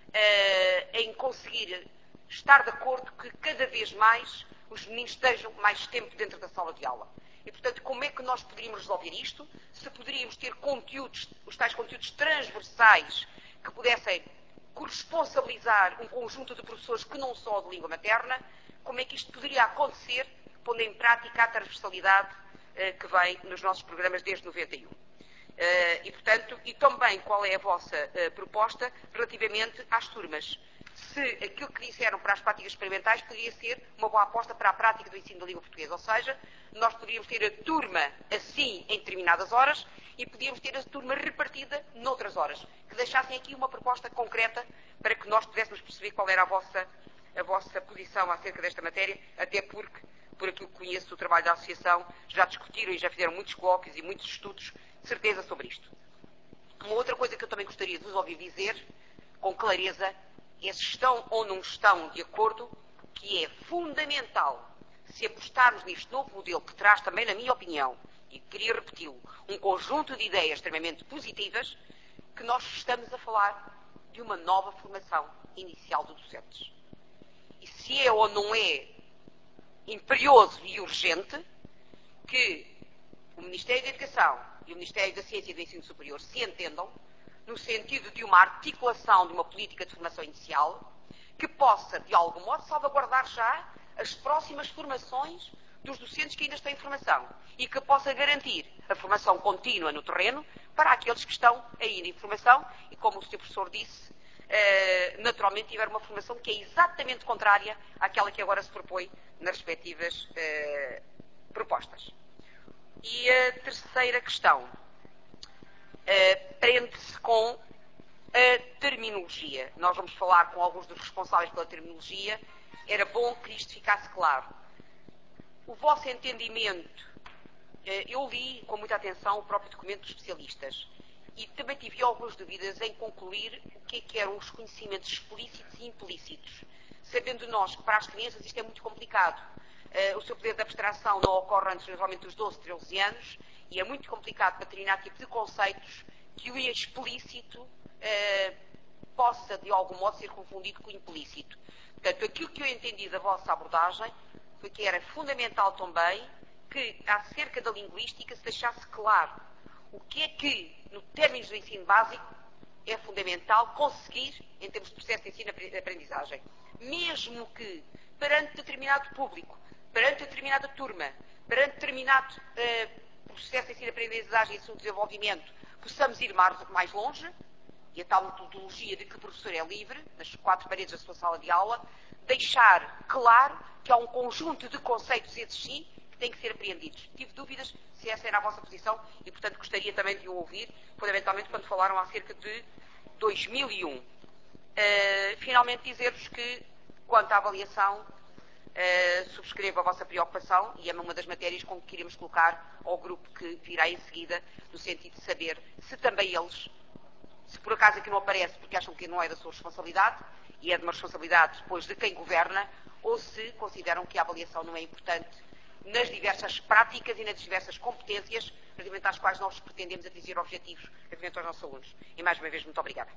uh, em conseguir estar de acordo que cada vez mais os meninos estejam mais tempo dentro da sala de aula. E, portanto, como é que nós poderíamos resolver isto? Se poderíamos ter conteúdos, os tais conteúdos transversais que pudessem corresponsabilizar um conjunto de professores que não são de língua materna, como é que isto poderia acontecer pondo em prática a transversalidade uh, que vem nos nossos programas desde noventa e um. Uh, e, portanto, e também qual é a vossa uh, proposta relativamente às turmas. se aquilo que disseram para as práticas experimentais poderia ser uma boa aposta para a prática do ensino da língua portuguesa. Ou seja, nós poderíamos ter a turma assim em determinadas horas e podíamos ter a turma repartida noutras horas, que deixassem aqui uma proposta concreta para que nós pudéssemos perceber qual era a vossa, a vossa posição acerca desta matéria, até porque, por aquilo que conheço do trabalho da Associação, já discutiram e já fizeram muitos colóquios e muitos estudos, de certeza, sobre isto. Uma outra coisa que eu também gostaria de vos ouvir dizer, com clareza, é se estão ou não estão de acordo que é fundamental, se apostarmos neste novo modelo, que traz também, na minha opinião, e queria repeti-lo, um conjunto de ideias extremamente positivas, que nós estamos a falar de uma nova formação inicial de docentes. E se é ou não é imperioso e urgente que o Ministério da Educação e o Ministério da Ciência e do Ensino Superior se entendam no sentido de uma articulação de uma política de formação inicial que possa, de algum modo, salvaguardar já as próximas formações dos docentes que ainda estão em formação e que possa garantir a formação contínua no terreno para aqueles que estão ainda em formação e, como o senhor Professor disse, eh, naturalmente tiver uma formação que é exatamente contrária àquela que agora se propõe nas respectivas eh, propostas. E a terceira questão eh, prende-se com a terminologia. Nós vamos falar com alguns dos responsáveis pela terminologia. Era bom que isto ficasse claro. O vosso entendimento, eh, eu li com muita atenção o próprio documento dos especialistas e também tive algumas dúvidas em concluir o que é que eram os conhecimentos explícitos e implícitos, sabendo nós que para as crianças isto é muito complicado. Uh, o seu poder de abstração não ocorre antes, normalmente, dos doze, treze anos, e é muito complicado para determinado tipo de conceitos que o explícito uh, possa, de algum modo, ser confundido com o implícito. Portanto, aquilo que eu entendi da vossa abordagem foi que era fundamental também que, acerca da linguística, se deixasse claro o que é que, no términos do ensino básico, é fundamental conseguir, em termos de processo de ensino e aprendizagem. Mesmo que, perante determinado público, perante determinada turma, perante determinado uh, processo de ensino, aprendizagem e seu desenvolvimento, possamos ir mais, mais longe, e a tal metodologia de que o professor é livre, nas quatro paredes da sua sala de aula, deixar claro que há um conjunto de conceitos, esses sim, que têm que ser apreendidos. Tive dúvidas se essa era a vossa posição e, portanto, gostaria também de o ouvir, fundamentalmente quando falaram acerca de dois mil e um. Uh, finalmente dizer-vos que, quanto à avaliação, Uh, subscrevo a vossa preocupação e é uma das matérias com que iremos colocar ao grupo que virá em seguida, no sentido de saber se também eles, se por acaso aqui não aparece porque acham que não é da sua responsabilidade e é de uma responsabilidade depois de quem governa, ou se consideram que a avaliação não é importante nas diversas práticas e nas diversas competências relativamente às quais nós pretendemos atingir objetivos relativamente aos nossos alunos. E mais uma vez, muito obrigada.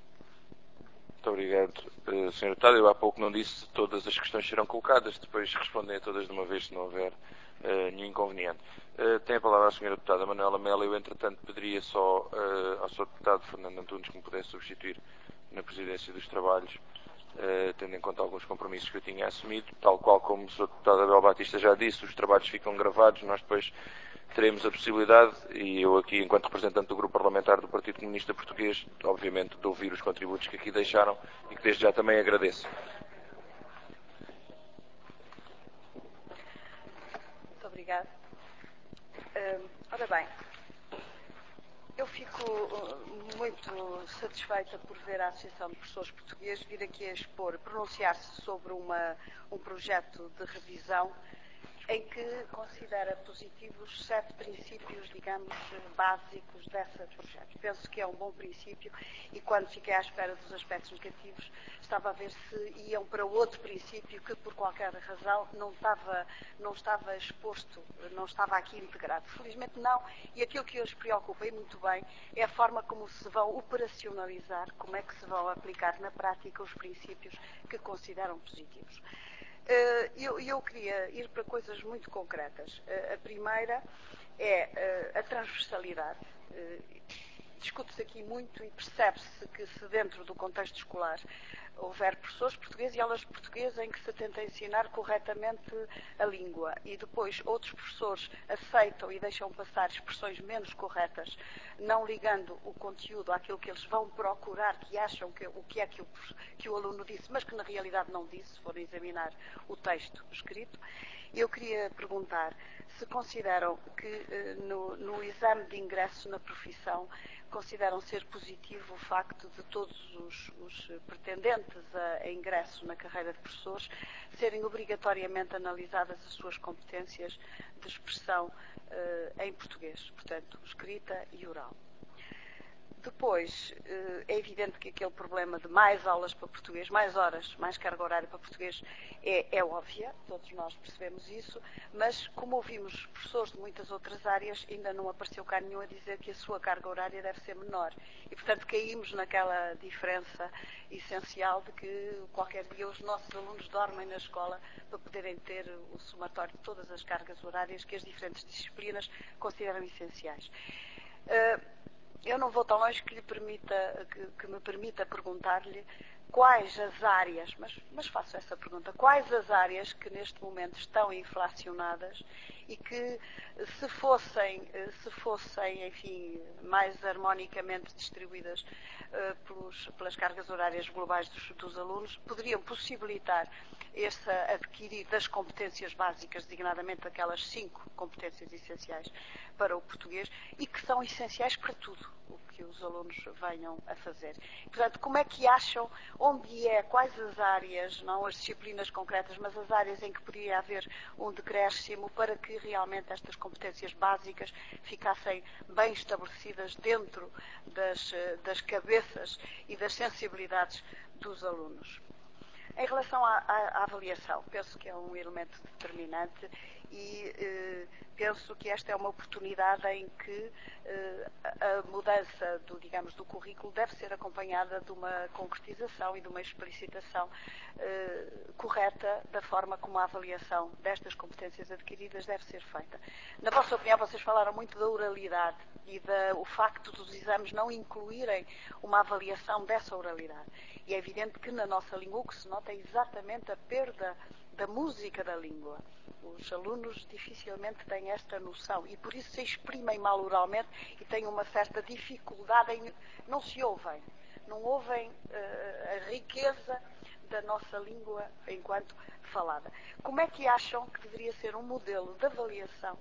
Muito obrigado, senhor Deputado. Eu há pouco não disse que todas as questões serão colocadas, depois respondem a todas de uma vez se não houver uh, nenhum inconveniente. Uh, tem a palavra a senhora Deputada Manuela Melo. Eu, entretanto, pediria só uh, ao senhor Deputado Fernando Antunes que me pudesse substituir na presidência dos trabalhos, uh, tendo em conta alguns compromissos que eu tinha assumido, tal qual como o senhor Deputado Abel Batista já disse, os trabalhos ficam gravados, nós depois teremos a possibilidade, e eu aqui, enquanto representante do Grupo Parlamentar do Partido Comunista Português, obviamente, de ouvir os contributos que aqui deixaram e que desde já também agradeço. Muito obrigada. Uh, ora bem, eu fico muito satisfeita por ver a Associação de Professores Portugueses vir aqui a expor, pronunciar-se sobre uma, um projeto de revisão em que considera positivos sete princípios, digamos, básicos desse projeto. Penso que é um bom princípio e quando fiquei à espera dos aspectos negativos estava a ver se iam para outro princípio que por qualquer razão não estava, não estava exposto, não estava aqui integrado. Felizmente não, e aquilo que os preocupa e muito bem é a forma como se vão operacionalizar, como é que se vão aplicar na prática os princípios que consideram positivos. Eu, eu queria ir para coisas muito concretas. A primeira é a transversalidade. discute-se aqui muito e percebe-se que se dentro do contexto escolar houver professores portugueses e aulas de português em que se tenta ensinar corretamente a língua e depois outros professores aceitam e deixam passar expressões menos corretas, não ligando o conteúdo àquilo que eles vão procurar, que acham que o que é que o, que o aluno disse, mas que na realidade não disse, se forem examinar o texto escrito. Eu queria perguntar se consideram que no, no exame de ingresso na profissão consideram ser positivo o facto de todos os, os pretendentes a, a ingresso na carreira de professores serem obrigatoriamente analisadas as suas competências de expressão uh, em português, portanto, escrita e oral. Depois, é evidente que aquele problema de mais aulas para português, mais horas, mais carga horária para português é, é óbvia, todos nós percebemos isso, mas como ouvimos professores de muitas outras áreas, ainda não apareceu cá nenhum a dizer que a sua carga horária deve ser menor. E, portanto, caímos naquela diferença essencial de que qualquer dia os nossos alunos dormem na escola para poderem ter o somatório de todas as cargas horárias que as diferentes disciplinas consideram essenciais. Uh, Eu não vou tão longe que, lhe permita, que, que me permita perguntar-lhe quais as áreas, mas, mas faço essa pergunta, quais as áreas que neste momento estão inflacionadas e que se fossem, se fossem enfim, mais harmonicamente distribuídas uh, pelos, pelas cargas horárias globais dos, dos alunos, poderiam possibilitar esse adquirir das competências básicas, designadamente aquelas cinco competências essenciais para o português e que são essenciais para tudo o que os alunos venham a fazer. Portanto, como é que acham, onde é, quais as áreas, não as disciplinas concretas, mas as áreas em que poderia haver um decréscimo para que realmente estas competências básicas ficassem bem estabelecidas dentro das, das cabeças e das sensibilidades dos alunos? Em relação à, à, à avaliação, penso que é um elemento determinante e eh, penso que esta é uma oportunidade em que eh, a mudança do, digamos, do currículo deve ser acompanhada de uma concretização e de uma explicitação eh, correta da forma como a avaliação destas competências adquiridas deve ser feita. Na vossa opinião, vocês falaram muito da oralidade e da, o facto dos exames não incluírem uma avaliação dessa oralidade. E é evidente que na nossa língua o que se nota é exatamente a perda da música da língua. Os alunos dificilmente têm esta noção e por isso se exprimem mal oralmente e têm uma certa dificuldade em... não se ouvem, não ouvem uh, a riqueza da nossa língua enquanto falada. Como é que acham que deveria ser um modelo de avaliação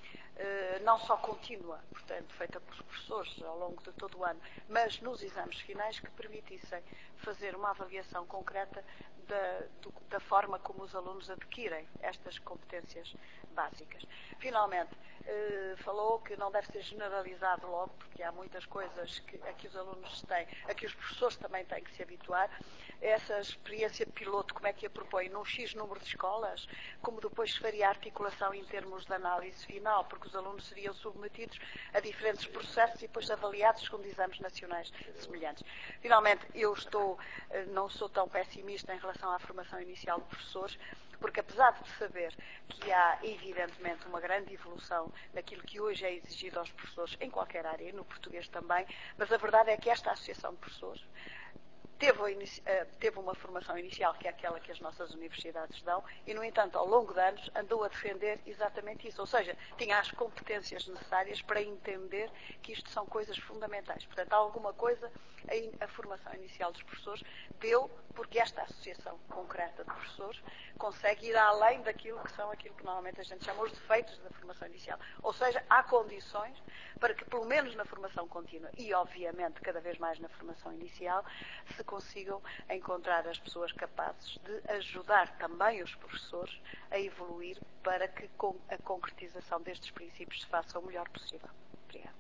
Uh, não só contínua, portanto, feita pelos professores ao longo de todo o ano, mas nos exames finais que permitissem fazer uma avaliação concreta da, do, da forma como os alunos adquirem estas competências básicas. Finalmente, uh, falou que não deve ser generalizado logo, porque há muitas coisas que, a que os alunos têm, a que os professores também têm que se habituar. Essa experiência piloto, como é que a propõe num X número de escolas, como depois se faria a articulação em termos de análise final, porque os alunos seriam submetidos a diferentes processos e depois avaliados segundo exames nacionais semelhantes. Finalmente, eu estou, não sou tão pessimista em relação à formação inicial de professores, porque apesar de saber que há evidentemente uma grande evolução daquilo que hoje é exigido aos professores em qualquer área, e no português também, mas a verdade é que esta associação de professores Teve, teve uma formação inicial, que é aquela que as nossas universidades dão, e, no entanto, ao longo de anos, andou a defender exatamente isso. Ou seja, tinha as competências necessárias para entender que isto são coisas fundamentais. Portanto, há alguma coisa em a formação inicial dos professores deu, porque esta associação concreta de professores consegue ir além daquilo que são aquilo que normalmente a gente chama os defeitos da formação inicial. Ou seja, há condições para que, pelo menos na formação contínua e, obviamente, cada vez mais na formação inicial, se consigam encontrar as pessoas capazes de ajudar também os professores a evoluir para que com a concretização destes princípios se faça o melhor possível. Obrigada.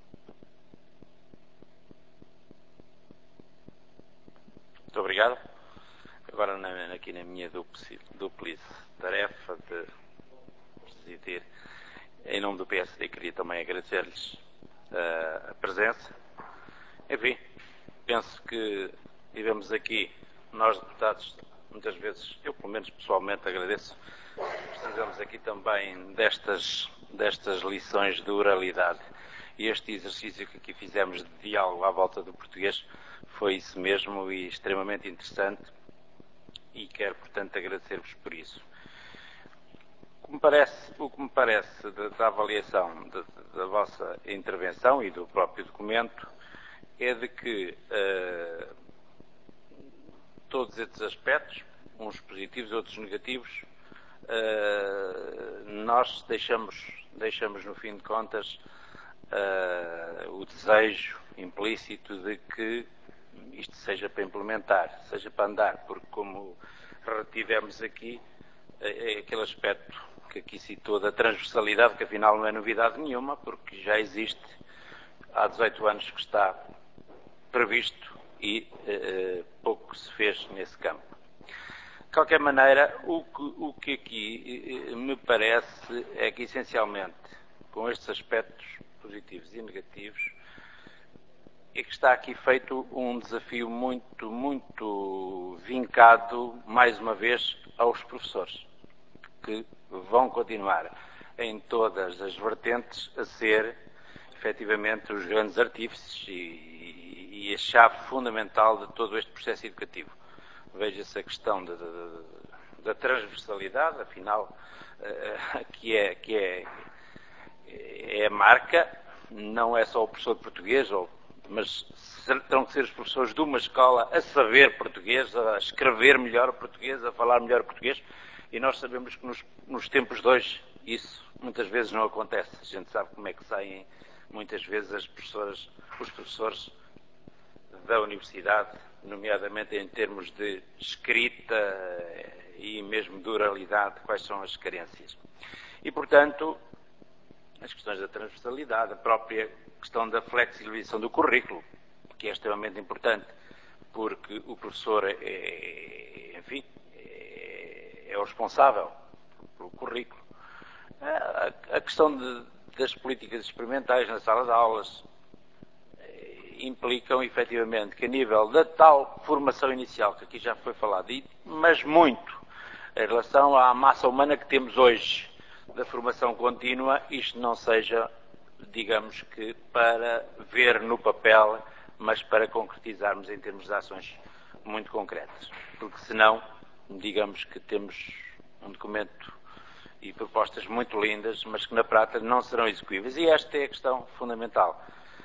Muito obrigado. Agora, na, aqui na minha duplice tarefa de presidir, em nome do P S D, queria também agradecer-lhes uh, a presença. Enfim, penso que tivemos aqui, nós deputados, muitas vezes, eu pelo menos pessoalmente agradeço, precisamos aqui também destas, destas lições de oralidade. E este exercício que aqui fizemos de diálogo à volta do português foi isso mesmo e extremamente interessante, e quero, portanto, agradecer-vos por isso. O que me parece, o que me parece da, da avaliação de, da vossa intervenção e do próprio documento é de que uh, todos estes aspectos, uns positivos, outros negativos, uh, nós deixamos, deixamos, no fim de contas, uh, o desejo implícito de que isto seja para implementar, seja para andar, porque como retivemos aqui, é aquele aspecto que aqui citou da transversalidade, que afinal não é novidade nenhuma, porque já existe há dezoito anos que está previsto e uh, pouco se fez nesse campo. De qualquer maneira, o que, o que aqui uh, me parece é que, essencialmente, com estes aspectos positivos e negativos, é que está aqui feito um desafio muito, muito vincado, mais uma vez, aos professores, que vão continuar em todas as vertentes a ser, efetivamente, os grandes artífices e, e a chave fundamental de todo este processo educativo. Veja-se a questão de, de, da transversalidade, afinal, uh, que, é, que é, é a marca, não é só o professor de português, ou, mas terão que ser os professores de uma escola a saber português, a escrever melhor português, a falar melhor português, e nós sabemos que nos, nos tempos de hoje isso muitas vezes não acontece. A gente sabe como é que saem muitas vezes as professoras, os professores da universidade, nomeadamente em termos de escrita e mesmo de oralidade, quais são as carências. E, portanto, as questões da transversalidade, a própria questão da flexibilização do currículo, que é extremamente importante, porque o professor é, enfim, é, é o responsável pelo currículo. A, a questão de, das políticas experimentais na sala de aulas implicam, efetivamente, que a nível da tal formação inicial, que aqui já foi falado, mas muito, em relação à massa humana que temos hoje, da formação contínua, isto não seja, digamos que, para ver no papel, mas para concretizarmos em termos de ações muito concretas. Porque senão, digamos que temos um documento e propostas muito lindas, mas que na prática não serão execuíveis. E esta é a questão fundamental.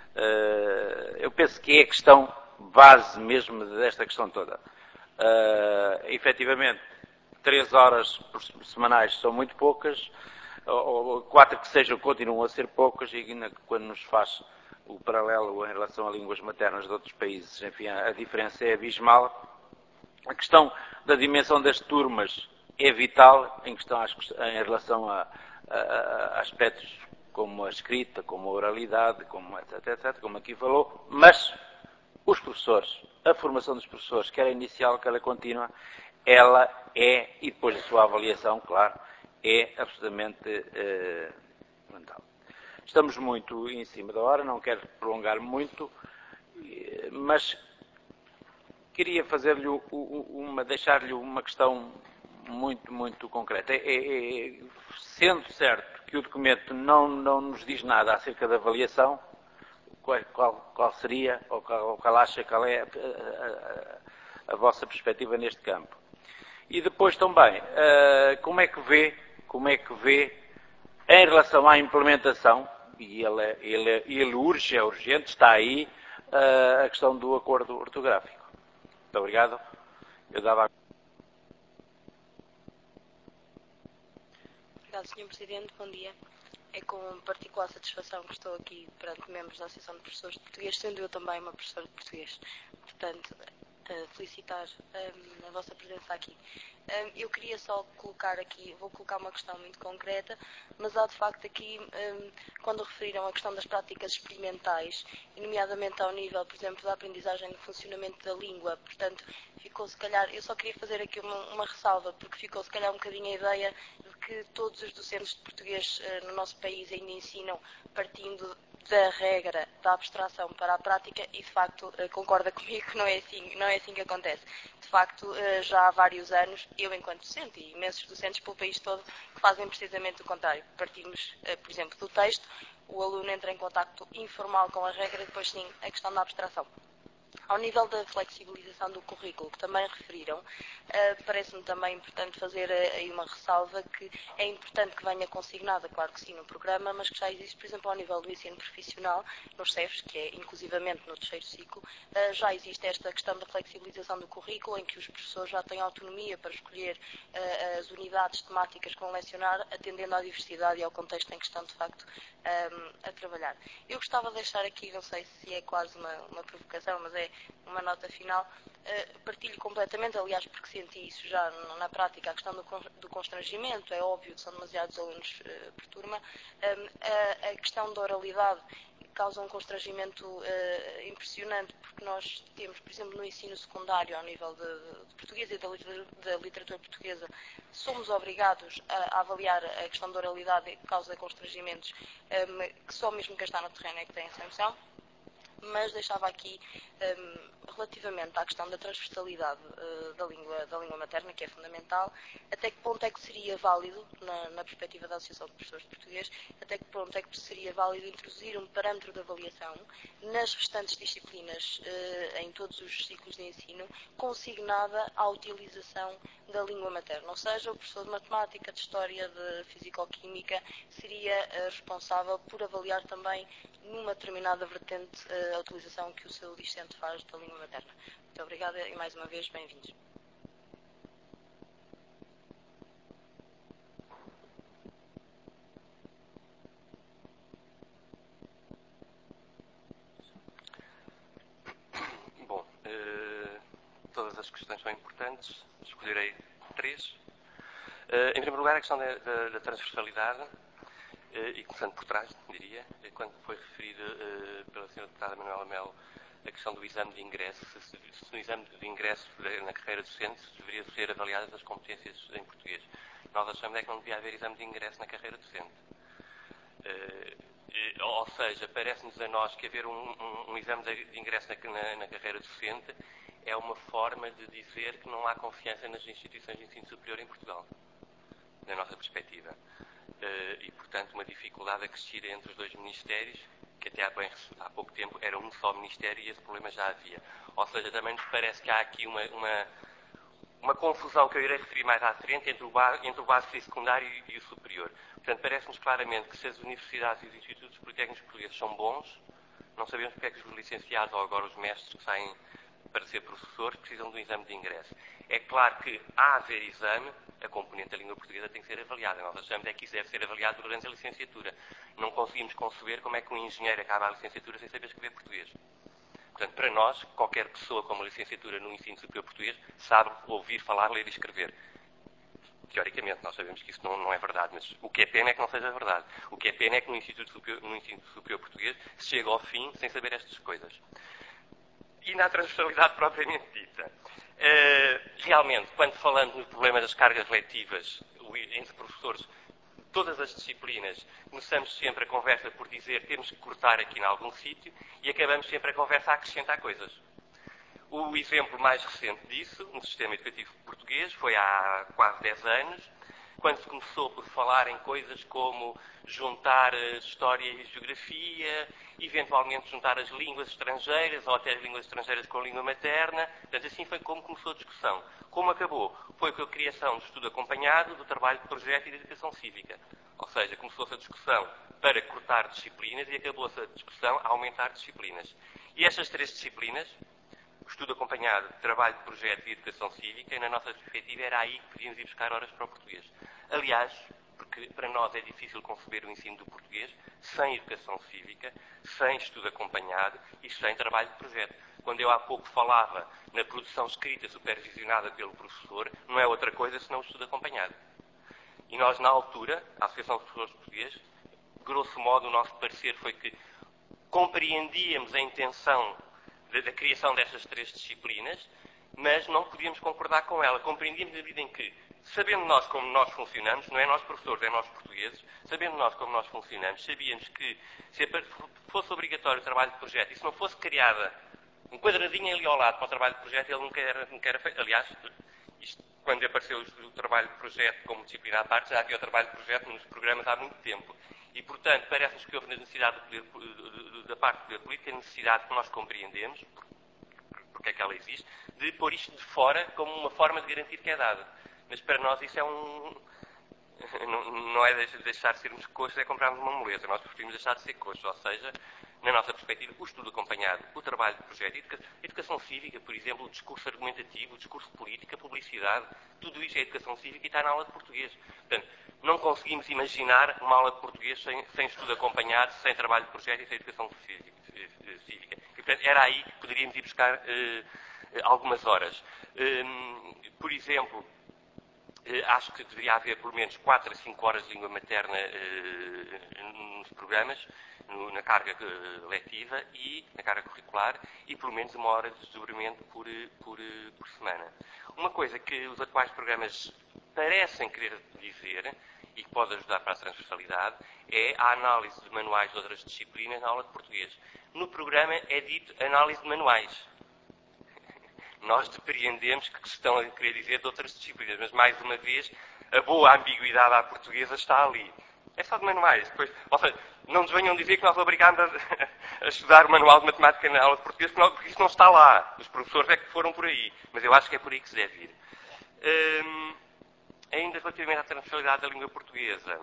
Uh, eu penso que é a questão base mesmo desta questão toda. Uh, efetivamente, três horas por semanais são muito poucas, ou, ou quatro que sejam continuam a ser poucas, e quando nos faz o paralelo em relação a línguas maternas de outros países, enfim, a, a diferença é abismal. A questão da dimensão das turmas é vital em, questão, em relação a, a, a aspectos como a escrita, como a oralidade, como etc, etc, como aqui falou, mas os professores, a formação dos professores, quer a inicial, quer a contínua, ela é, e depois a sua avaliação, claro, é absolutamente eh, fundamental. Estamos muito em cima da hora, não quero prolongar muito, mas queria fazer-lhe uma, deixar-lhe uma questão muito, muito concreta. É, é, é, sendo certo que o documento não, não nos diz nada acerca da avaliação, qual, qual, qual seria, ou qual, qual acha, qual é a, a, a vossa perspectiva neste campo? E depois também, uh, como é que vê, como é que vê, em relação à implementação, e ele, ele, ele urge, é urgente, está aí, uh, a questão do acordo ortográfico. Muito obrigado. Eu dava... Obrigado, senhor Presidente. Bom dia. É com particular satisfação que estou aqui perante membros da Associação de Professores de Português, sendo eu também uma professora de português. Portanto, uh, felicitar um, a vossa presença aqui. Um, eu queria só colocar aqui, vou colocar uma questão muito concreta, mas há de facto aqui, um, quando referiram a questão das práticas experimentais, e nomeadamente ao nível, por exemplo, da aprendizagem do funcionamento da língua, portanto, ficou se calhar, eu só queria fazer aqui uma, uma ressalva, porque ficou se calhar um bocadinho a ideia de que todos os docentes de português uh, no nosso país ainda ensinam partindo da regra, da abstração para a prática e, de facto, concorda comigo que não é assim, não é assim que acontece. De facto, já há vários anos, eu enquanto docente e imensos docentes pelo país todo, que fazem precisamente o contrário. Partimos, por exemplo, do texto, o aluno entra em contacto informal com a regra e depois sim a questão da abstração. Ao nível da flexibilização do currículo, que também referiram, uh, parece-me também importante fazer uh, aí uma ressalva que é importante que venha consignada, claro que sim, no programa, mas que já existe, por exemplo, ao nível do ensino profissional, nos C E Fs, que é inclusivamente no terceiro ciclo, uh, já existe esta questão da flexibilização do currículo, em que os professores já têm autonomia para escolher uh, as unidades temáticas que vão lecionar, atendendo à diversidade e ao contexto em que estão, de facto, um, a trabalhar. Eu gostava de deixar aqui, não sei se é quase uma, uma provocação, mas é uma nota final, uh, partilho completamente, aliás, porque senti isso já na prática, a questão do, do constrangimento, é óbvio que são demasiados alunos uh, por turma, um, a, a questão da oralidade causa um constrangimento uh, impressionante, porque nós temos, por exemplo, no ensino secundário, ao nível de, de português e da literatura, da literatura portuguesa, somos obrigados a, a avaliar a questão da oralidade que causa constrangimentos, um, que só mesmo quem está no terreno é que tem essa noção. Mas deixava aqui, um, relativamente à questão da transversalidade uh, da, língua, da língua materna, que é fundamental, até que ponto é que seria válido, na, na perspectiva da Associação de Professores de Português, até que ponto é que seria válido introduzir um parâmetro de avaliação nas restantes disciplinas, uh, em todos os ciclos de ensino, consignada à utilização da língua materna. Ou seja, o professor de matemática, de história, de fisicoquímica, seria uh, responsável por avaliar também numa determinada vertente a utilização que o seu discente faz da língua materna. Muito obrigada e mais uma vez bem-vindos. Bom, eh, todas as questões são importantes, escolherei três. Eh, em primeiro lugar, a questão da, da, da transversalidade. E começando por trás, diria, quando foi referido uh, pela senhora deputada Manuela Melo a questão do exame de ingresso, se, se, se no exame de ingresso na carreira docente deveria ser avaliadas as competências em português. Nós achamos é que não devia haver exame de ingresso na carreira docente. Uh, e, ou seja, parece-nos a nós que haver um, um, um exame de ingresso na, na, na carreira docente é uma forma de dizer que não há confiança nas instituições de ensino superior em Portugal, na nossa perspectiva. Uh, e, portanto, uma dificuldade acrescida entre os dois ministérios, que até há, bem, há pouco tempo era um só ministério e esse problema já havia. Ou seja, também nos parece que há aqui uma, uma, uma confusão que eu irei referir mais à frente entre o, entre o básico e secundário e, e o superior. Portanto, parece-nos claramente que se as universidades e os institutos politécnicos portugueses são bons, não sabemos porque é que os licenciados ou agora os mestres que saem para ser professores precisam de um exame de ingresso. É claro que, a haver exame, a componente da língua portuguesa tem que ser avaliada. Nós achamos é que isso deve ser avaliado durante a licenciatura. Não conseguimos conceber como é que um engenheiro acaba a licenciatura sem saber escrever português. Portanto, para nós, qualquer pessoa com uma licenciatura no ensino superior português sabe ouvir, falar, ler e escrever. Teoricamente, nós sabemos que isso não, não é verdade, mas o que é pena é que não seja verdade. O que é pena é que no Instituto Superior, no ensino superior português se chega ao fim sem saber estas coisas. E na transversalidade propriamente dita. Uh, realmente, quando falamos no problema das cargas letivas entre professores, todas as disciplinas, começamos sempre a conversa por dizer que temos que cortar aqui em algum sítio e acabamos sempre a conversa a acrescentar coisas. O exemplo mais recente disso, no sistema educativo português, foi há quase dez anos, quando se começou por falar em coisas como juntar história e geografia, eventualmente juntar as línguas estrangeiras ou até as línguas estrangeiras com a língua materna. Portanto, assim foi como começou a discussão. Como acabou? Foi com a criação do estudo acompanhado, do trabalho de projeto e da educação cívica. Ou seja, começou-se a discussão para cortar disciplinas e acabou-se a discussão a aumentar disciplinas. E estas três disciplinas, o estudo acompanhado, trabalho de projeto e educação cívica, e na nossa perspectiva era aí que podíamos ir buscar horas para o português. Aliás, porque para nós é difícil conceber o ensino do português sem educação cívica, sem estudo acompanhado e sem trabalho de projeto. Quando eu há pouco falava na produção escrita supervisionada pelo professor, não é outra coisa senão o estudo acompanhado. E nós, na altura, a Associação de Professores Portugueses, grosso modo, o nosso parecer foi que compreendíamos a intenção da, da criação destas três disciplinas, mas não podíamos concordar com ela. Compreendíamos na medida em que, Sabendo nós como nós funcionamos, não é nós professores, é nós portugueses, sabendo nós como nós funcionamos, sabíamos que se fosse obrigatório o trabalho de projeto e se não fosse criada um quadradinho ali ao lado para o trabalho de projeto, ele nunca era, nunca era feito. Aliás, isto, quando apareceu o trabalho de projeto como disciplina à parte, já havia o trabalho de projeto nos programas há muito tempo. E, portanto, parece-nos que houve necessidade do poder, da parte do poder político, a necessidade que nós compreendemos, porque é que ela existe, de pôr isto de fora como uma forma de garantir que é dada. Mas para nós isso é um... Não, não é deixar de sermos coxos, é comprarmos uma moleza. Nós preferimos deixar de ser coxos, ou seja, na nossa perspectiva, o estudo acompanhado, o trabalho de projeto, educa educação cívica, por exemplo, o discurso argumentativo, o discurso político, a publicidade, tudo isso é educação cívica e está na aula de português. Portanto, não conseguimos imaginar uma aula de português sem, sem estudo acompanhado, sem trabalho de projeto e sem educação cívica. E, portanto, era aí que poderíamos ir buscar uh, algumas horas. Uh, por exemplo, acho que deveria haver pelo menos quatro a cinco horas de língua materna eh, nos programas, no, na carga eh, letiva e na carga curricular, e pelo menos uma hora de desdobramento por, por, por semana. Uma coisa que os atuais programas parecem querer dizer, e que pode ajudar para a transversalidade, é a análise de manuais de outras disciplinas na aula de português. No programa é dito análise de manuais. Nós depreendemos que se estão a querer dizer de outras disciplinas, mas, mais uma vez, a boa ambiguidade à portuguesa está ali. É só de manuais. Depois, ou seja, não nos venham dizer que nós obrigámos a, a estudar o manual de matemática na aula de português, porque isso não está lá. Os professores é que foram por aí. Mas eu acho que é por aí que se deve ir. Hum, ainda relativamente à transversalidade da língua portuguesa,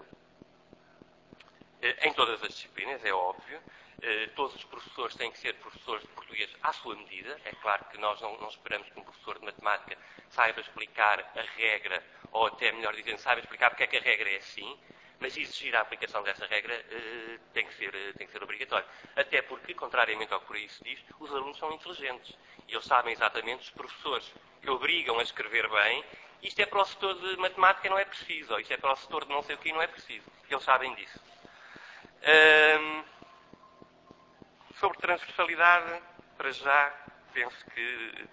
em todas as disciplinas, é óbvio. Uh, todos os professores têm que ser professores de português à sua medida. É claro que nós não, não esperamos que um professor de matemática saiba explicar a regra, ou até, melhor dizendo, saiba explicar porque é que a regra é assim, mas exigir a aplicação dessa regra uh, tem, que ser, uh, tem que ser obrigatório. Até porque, contrariamente ao que por aí se diz, os alunos são inteligentes. E eles sabem exatamente, os professores que obrigam a escrever bem, isto é para o setor de matemática não é preciso, ou isto é para o setor de não sei o que não é preciso. Eles sabem disso. Um, Sobre transversalidade, para já, penso que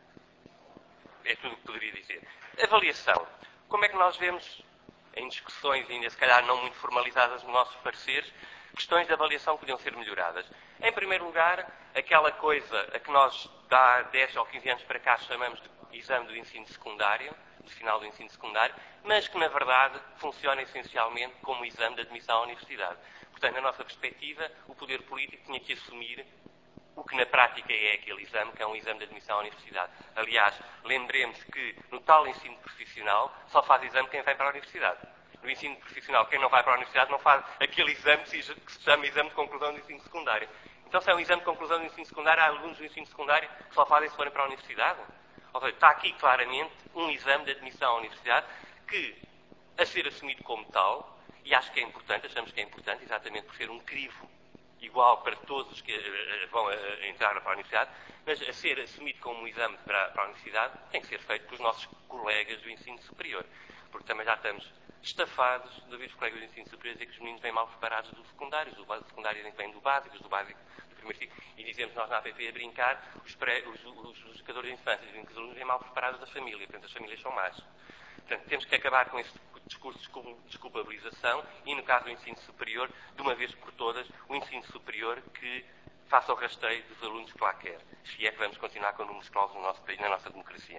é tudo o que poderia dizer. Avaliação. Como é que nós vemos, em discussões ainda se calhar não muito formalizadas nos nossos pareceres, questões de avaliação que podiam ser melhoradas? Em primeiro lugar, aquela coisa a que nós, há dez ou quinze anos para cá, chamamos de exame do ensino secundário, do final do ensino secundário, mas que, na verdade, funciona essencialmente como exame de admissão à universidade. Portanto, na nossa perspectiva, o poder político tinha que assumir o que na prática é aquele exame, que é um exame de admissão à universidade. Aliás, lembremos que no tal ensino profissional só faz exame quem vai para a universidade. No ensino profissional, quem não vai para a universidade não faz aquele exame que se chama exame de conclusão do ensino secundário. Então, se é um exame de conclusão do ensino secundário, há alunos do ensino secundário que só fazem se forem para a universidade? Ou seja, está aqui claramente um exame de admissão à universidade que, a ser assumido como tal, e acho que é importante, achamos que é importante, exatamente por ser um crivo igual para todos os que uh, vão uh, entrar para a universidade, mas a ser assumido como um exame para, para a universidade tem que ser feito pelos nossos colegas do ensino superior. Porque também já estamos estafados de ouvir os colegas do ensino superior dizer que os meninos vêm mal preparados do secundário, do secundário nem vêm do básico, do básico do primeiro ciclo, e dizemos nós na A P P a brincar, os, pré, os, os, os educadores de infância dizem que os alunos vêm mal preparados da família, portanto as famílias são más. Portanto, temos que acabar com esse discurso de desculpabilização e, no caso do ensino superior, de uma vez por todas, o ensino superior que faça o rasteio dos alunos que lá quer, se é que vamos continuar com números clausos no nosso país, na nossa democracia.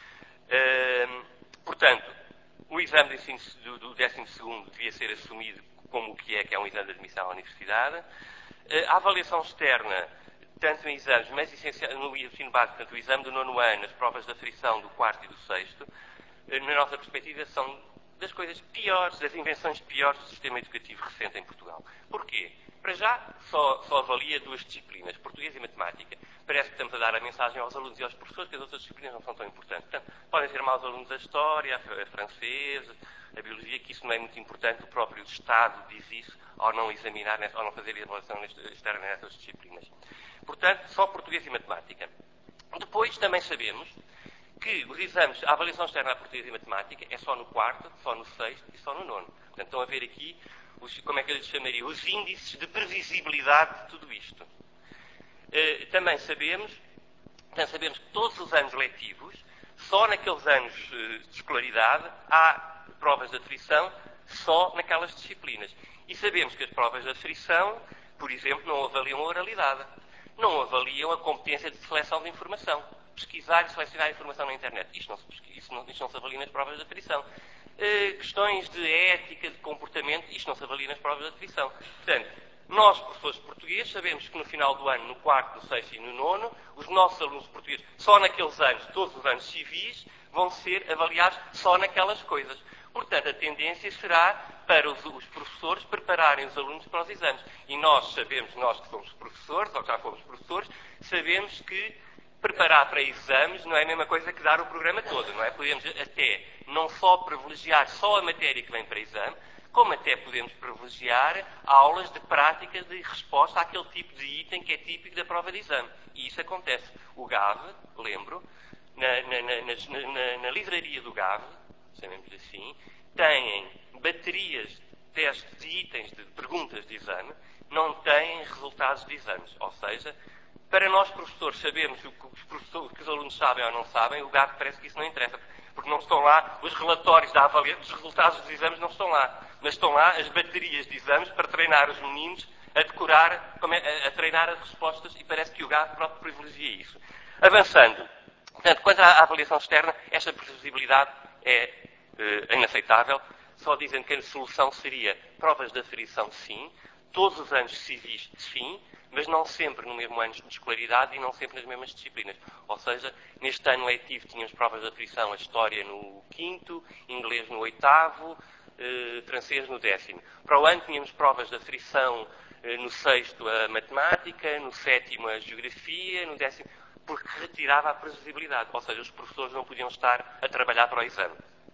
Hum, portanto, o exame do, ensino, do, do décimo segundo devia ser assumido como o que é, que é um exame de admissão à universidade. A avaliação externa, tanto em exames, mas essencial, no ensino básico, portanto, o exame do nono ano, as provas de aferição do quarto e do sexto, na nossa perspectiva, são das coisas piores, das invenções piores do sistema educativo recente em Portugal. Porquê? Para já, só, só avalia duas disciplinas, português e matemática. Parece que estamos a dar a mensagem aos alunos e aos professores que as outras disciplinas não são tão importantes. Portanto, podem ser maus alunos da história, a francês, a biologia, que isso não é muito importante. O próprio Estado diz isso ao não examinar, ao não fazer a avaliação externa nessas disciplinas. Portanto, só português e matemática. Depois, também sabemos que os exames, a avaliação externa a português e matemática é só no quarto, só no sexto e só no nono. Portanto, estão a ver aqui, os, como é que eu lhes chamaria, os índices de previsibilidade de tudo isto. Uh, também sabemos, então sabemos que todos os anos letivos só naqueles anos de escolaridade há provas de aferição só naquelas disciplinas. E sabemos que as provas de aferição, por exemplo, não avaliam a oralidade, não avaliam a competência de seleção de informação. Pesquisar e selecionar informação na internet. Isto não se, pesquisa, isto não, isto não se avalia nas provas de aferição. Uh, questões de ética, de comportamento, isto não se avalia nas provas de aferição. Portanto, nós, professores de português, sabemos que no final do ano, no quarto, no sexto e no nono, os nossos alunos portugueses, só naqueles anos, todos os anos civis, vão ser avaliados só naquelas coisas. Portanto, a tendência será para os, os professores prepararem os alunos para os exames. E nós sabemos, nós que somos professores, ou já fomos professores, sabemos que preparar para exames não é a mesma coisa que dar o programa todo, não é? Podemos até não só privilegiar só a matéria que vem para exame, como até podemos privilegiar aulas de prática de resposta àquele tipo de item que é típico da prova de exame. E isso acontece. O G A V, lembro, na, na, na, na, na livraria do G A V, chamemos assim, têm baterias de testes de itens de perguntas de exame, não têm resultados de exames. Ou seja, para nós professores sabermos o que os, professores, o que os alunos sabem ou não sabem, o G A V parece que isso não interessa, porque não estão lá os relatórios da avaliação, dos resultados dos exames não estão lá, mas estão lá as baterias de exames para treinar os meninos a decorar, a treinar as respostas, e parece que o G A V próprio privilegia isso. Avançando, portanto, quanto à avaliação externa, esta previsibilidade é uh, inaceitável, só dizendo que a solução seria provas de aferição, sim, todos os anos civis, sim, mas não sempre no mesmo ano de escolaridade e não sempre nas mesmas disciplinas. Ou seja, neste ano letivo tínhamos provas de aferição, a História no quinto, Inglês no oitavo, eh, Francês no décimo. Para o ano tínhamos provas de aferição eh, no sexto a Matemática, no sétimo a Geografia, no décimo, porque retirava a previsibilidade. Ou seja, os professores não podiam estar a trabalhar para o exame.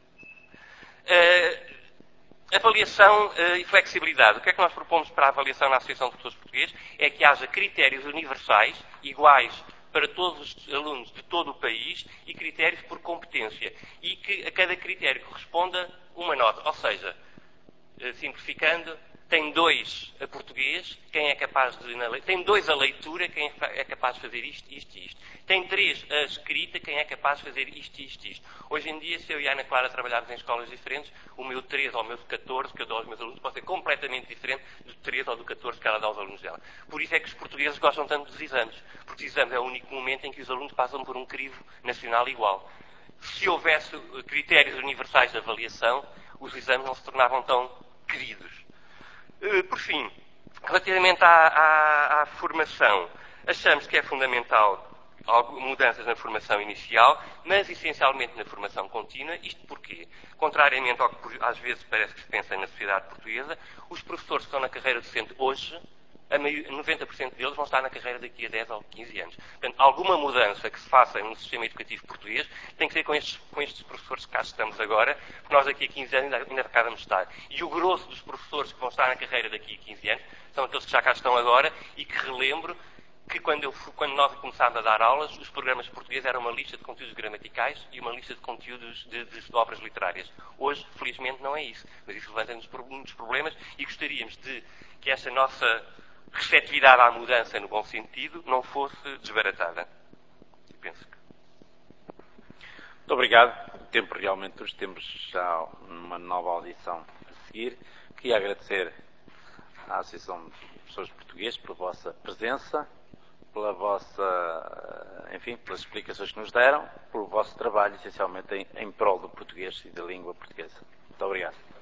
Uh, Avaliação uh, e flexibilidade. O que é que nós propomos para a avaliação na Associação de Professores Portugueses? É que haja critérios universais, iguais para todos os alunos de todo o país, e critérios por competência. E que a cada critério corresponda uma nota. Ou seja, uh, simplificando, tem dois a português, quem é capaz de... Na, tem dois a leitura, quem é capaz de fazer isto, isto e isto. Tem três a escrita, quem é capaz de fazer isto, isto e isto. Hoje em dia, se eu e a Ana Clara trabalharmos em escolas diferentes, o meu três ou o meu catorze, que eu dou aos meus alunos, pode ser completamente diferente do três ou do catorze que ela dá aos alunos dela. Por isso é que os portugueses gostam tanto dos exames, porque os exames é o único momento em que os alunos passam por um crivo nacional igual. Se houvesse critérios universais de avaliação, os exames não se tornavam tão queridos. Por fim, relativamente à, à, à formação, achamos que é fundamental mudanças na formação inicial, mas essencialmente na formação contínua. Isto porquê? Contrariamente ao que às vezes parece que se pensa na sociedade portuguesa, os professores que estão na carreira docente hoje, a noventa por cento deles vão estar na carreira daqui a dez ou quinze anos. Portanto, alguma mudança que se faça no sistema educativo português tem que ser com estes, com estes professores que cá estamos agora, porque nós daqui a quinze anos ainda, ainda cá vamos estar. E o grosso dos professores que vão estar na carreira daqui a quinze anos são aqueles que já cá estão agora, e que relembro que quando, eu, quando nós começámos a dar aulas, os programas portugueses eram uma lista de conteúdos gramaticais e uma lista de conteúdos de, de, de obras literárias. Hoje, felizmente, não é isso. Mas isso levanta-nos muitos problemas, e gostaríamos de que esta nossa receptividade à mudança, no bom sentido, não fosse desbaratada. Eu penso que... Muito obrigado. O tempo realmente, hoje temos já uma nova audição a seguir. Queria agradecer à Associação de Professores Portugueses pela vossa presença, pela vossa, enfim, pelas explicações que nos deram, pelo vosso trabalho, essencialmente em, em prol do português e da língua portuguesa. Muito obrigado.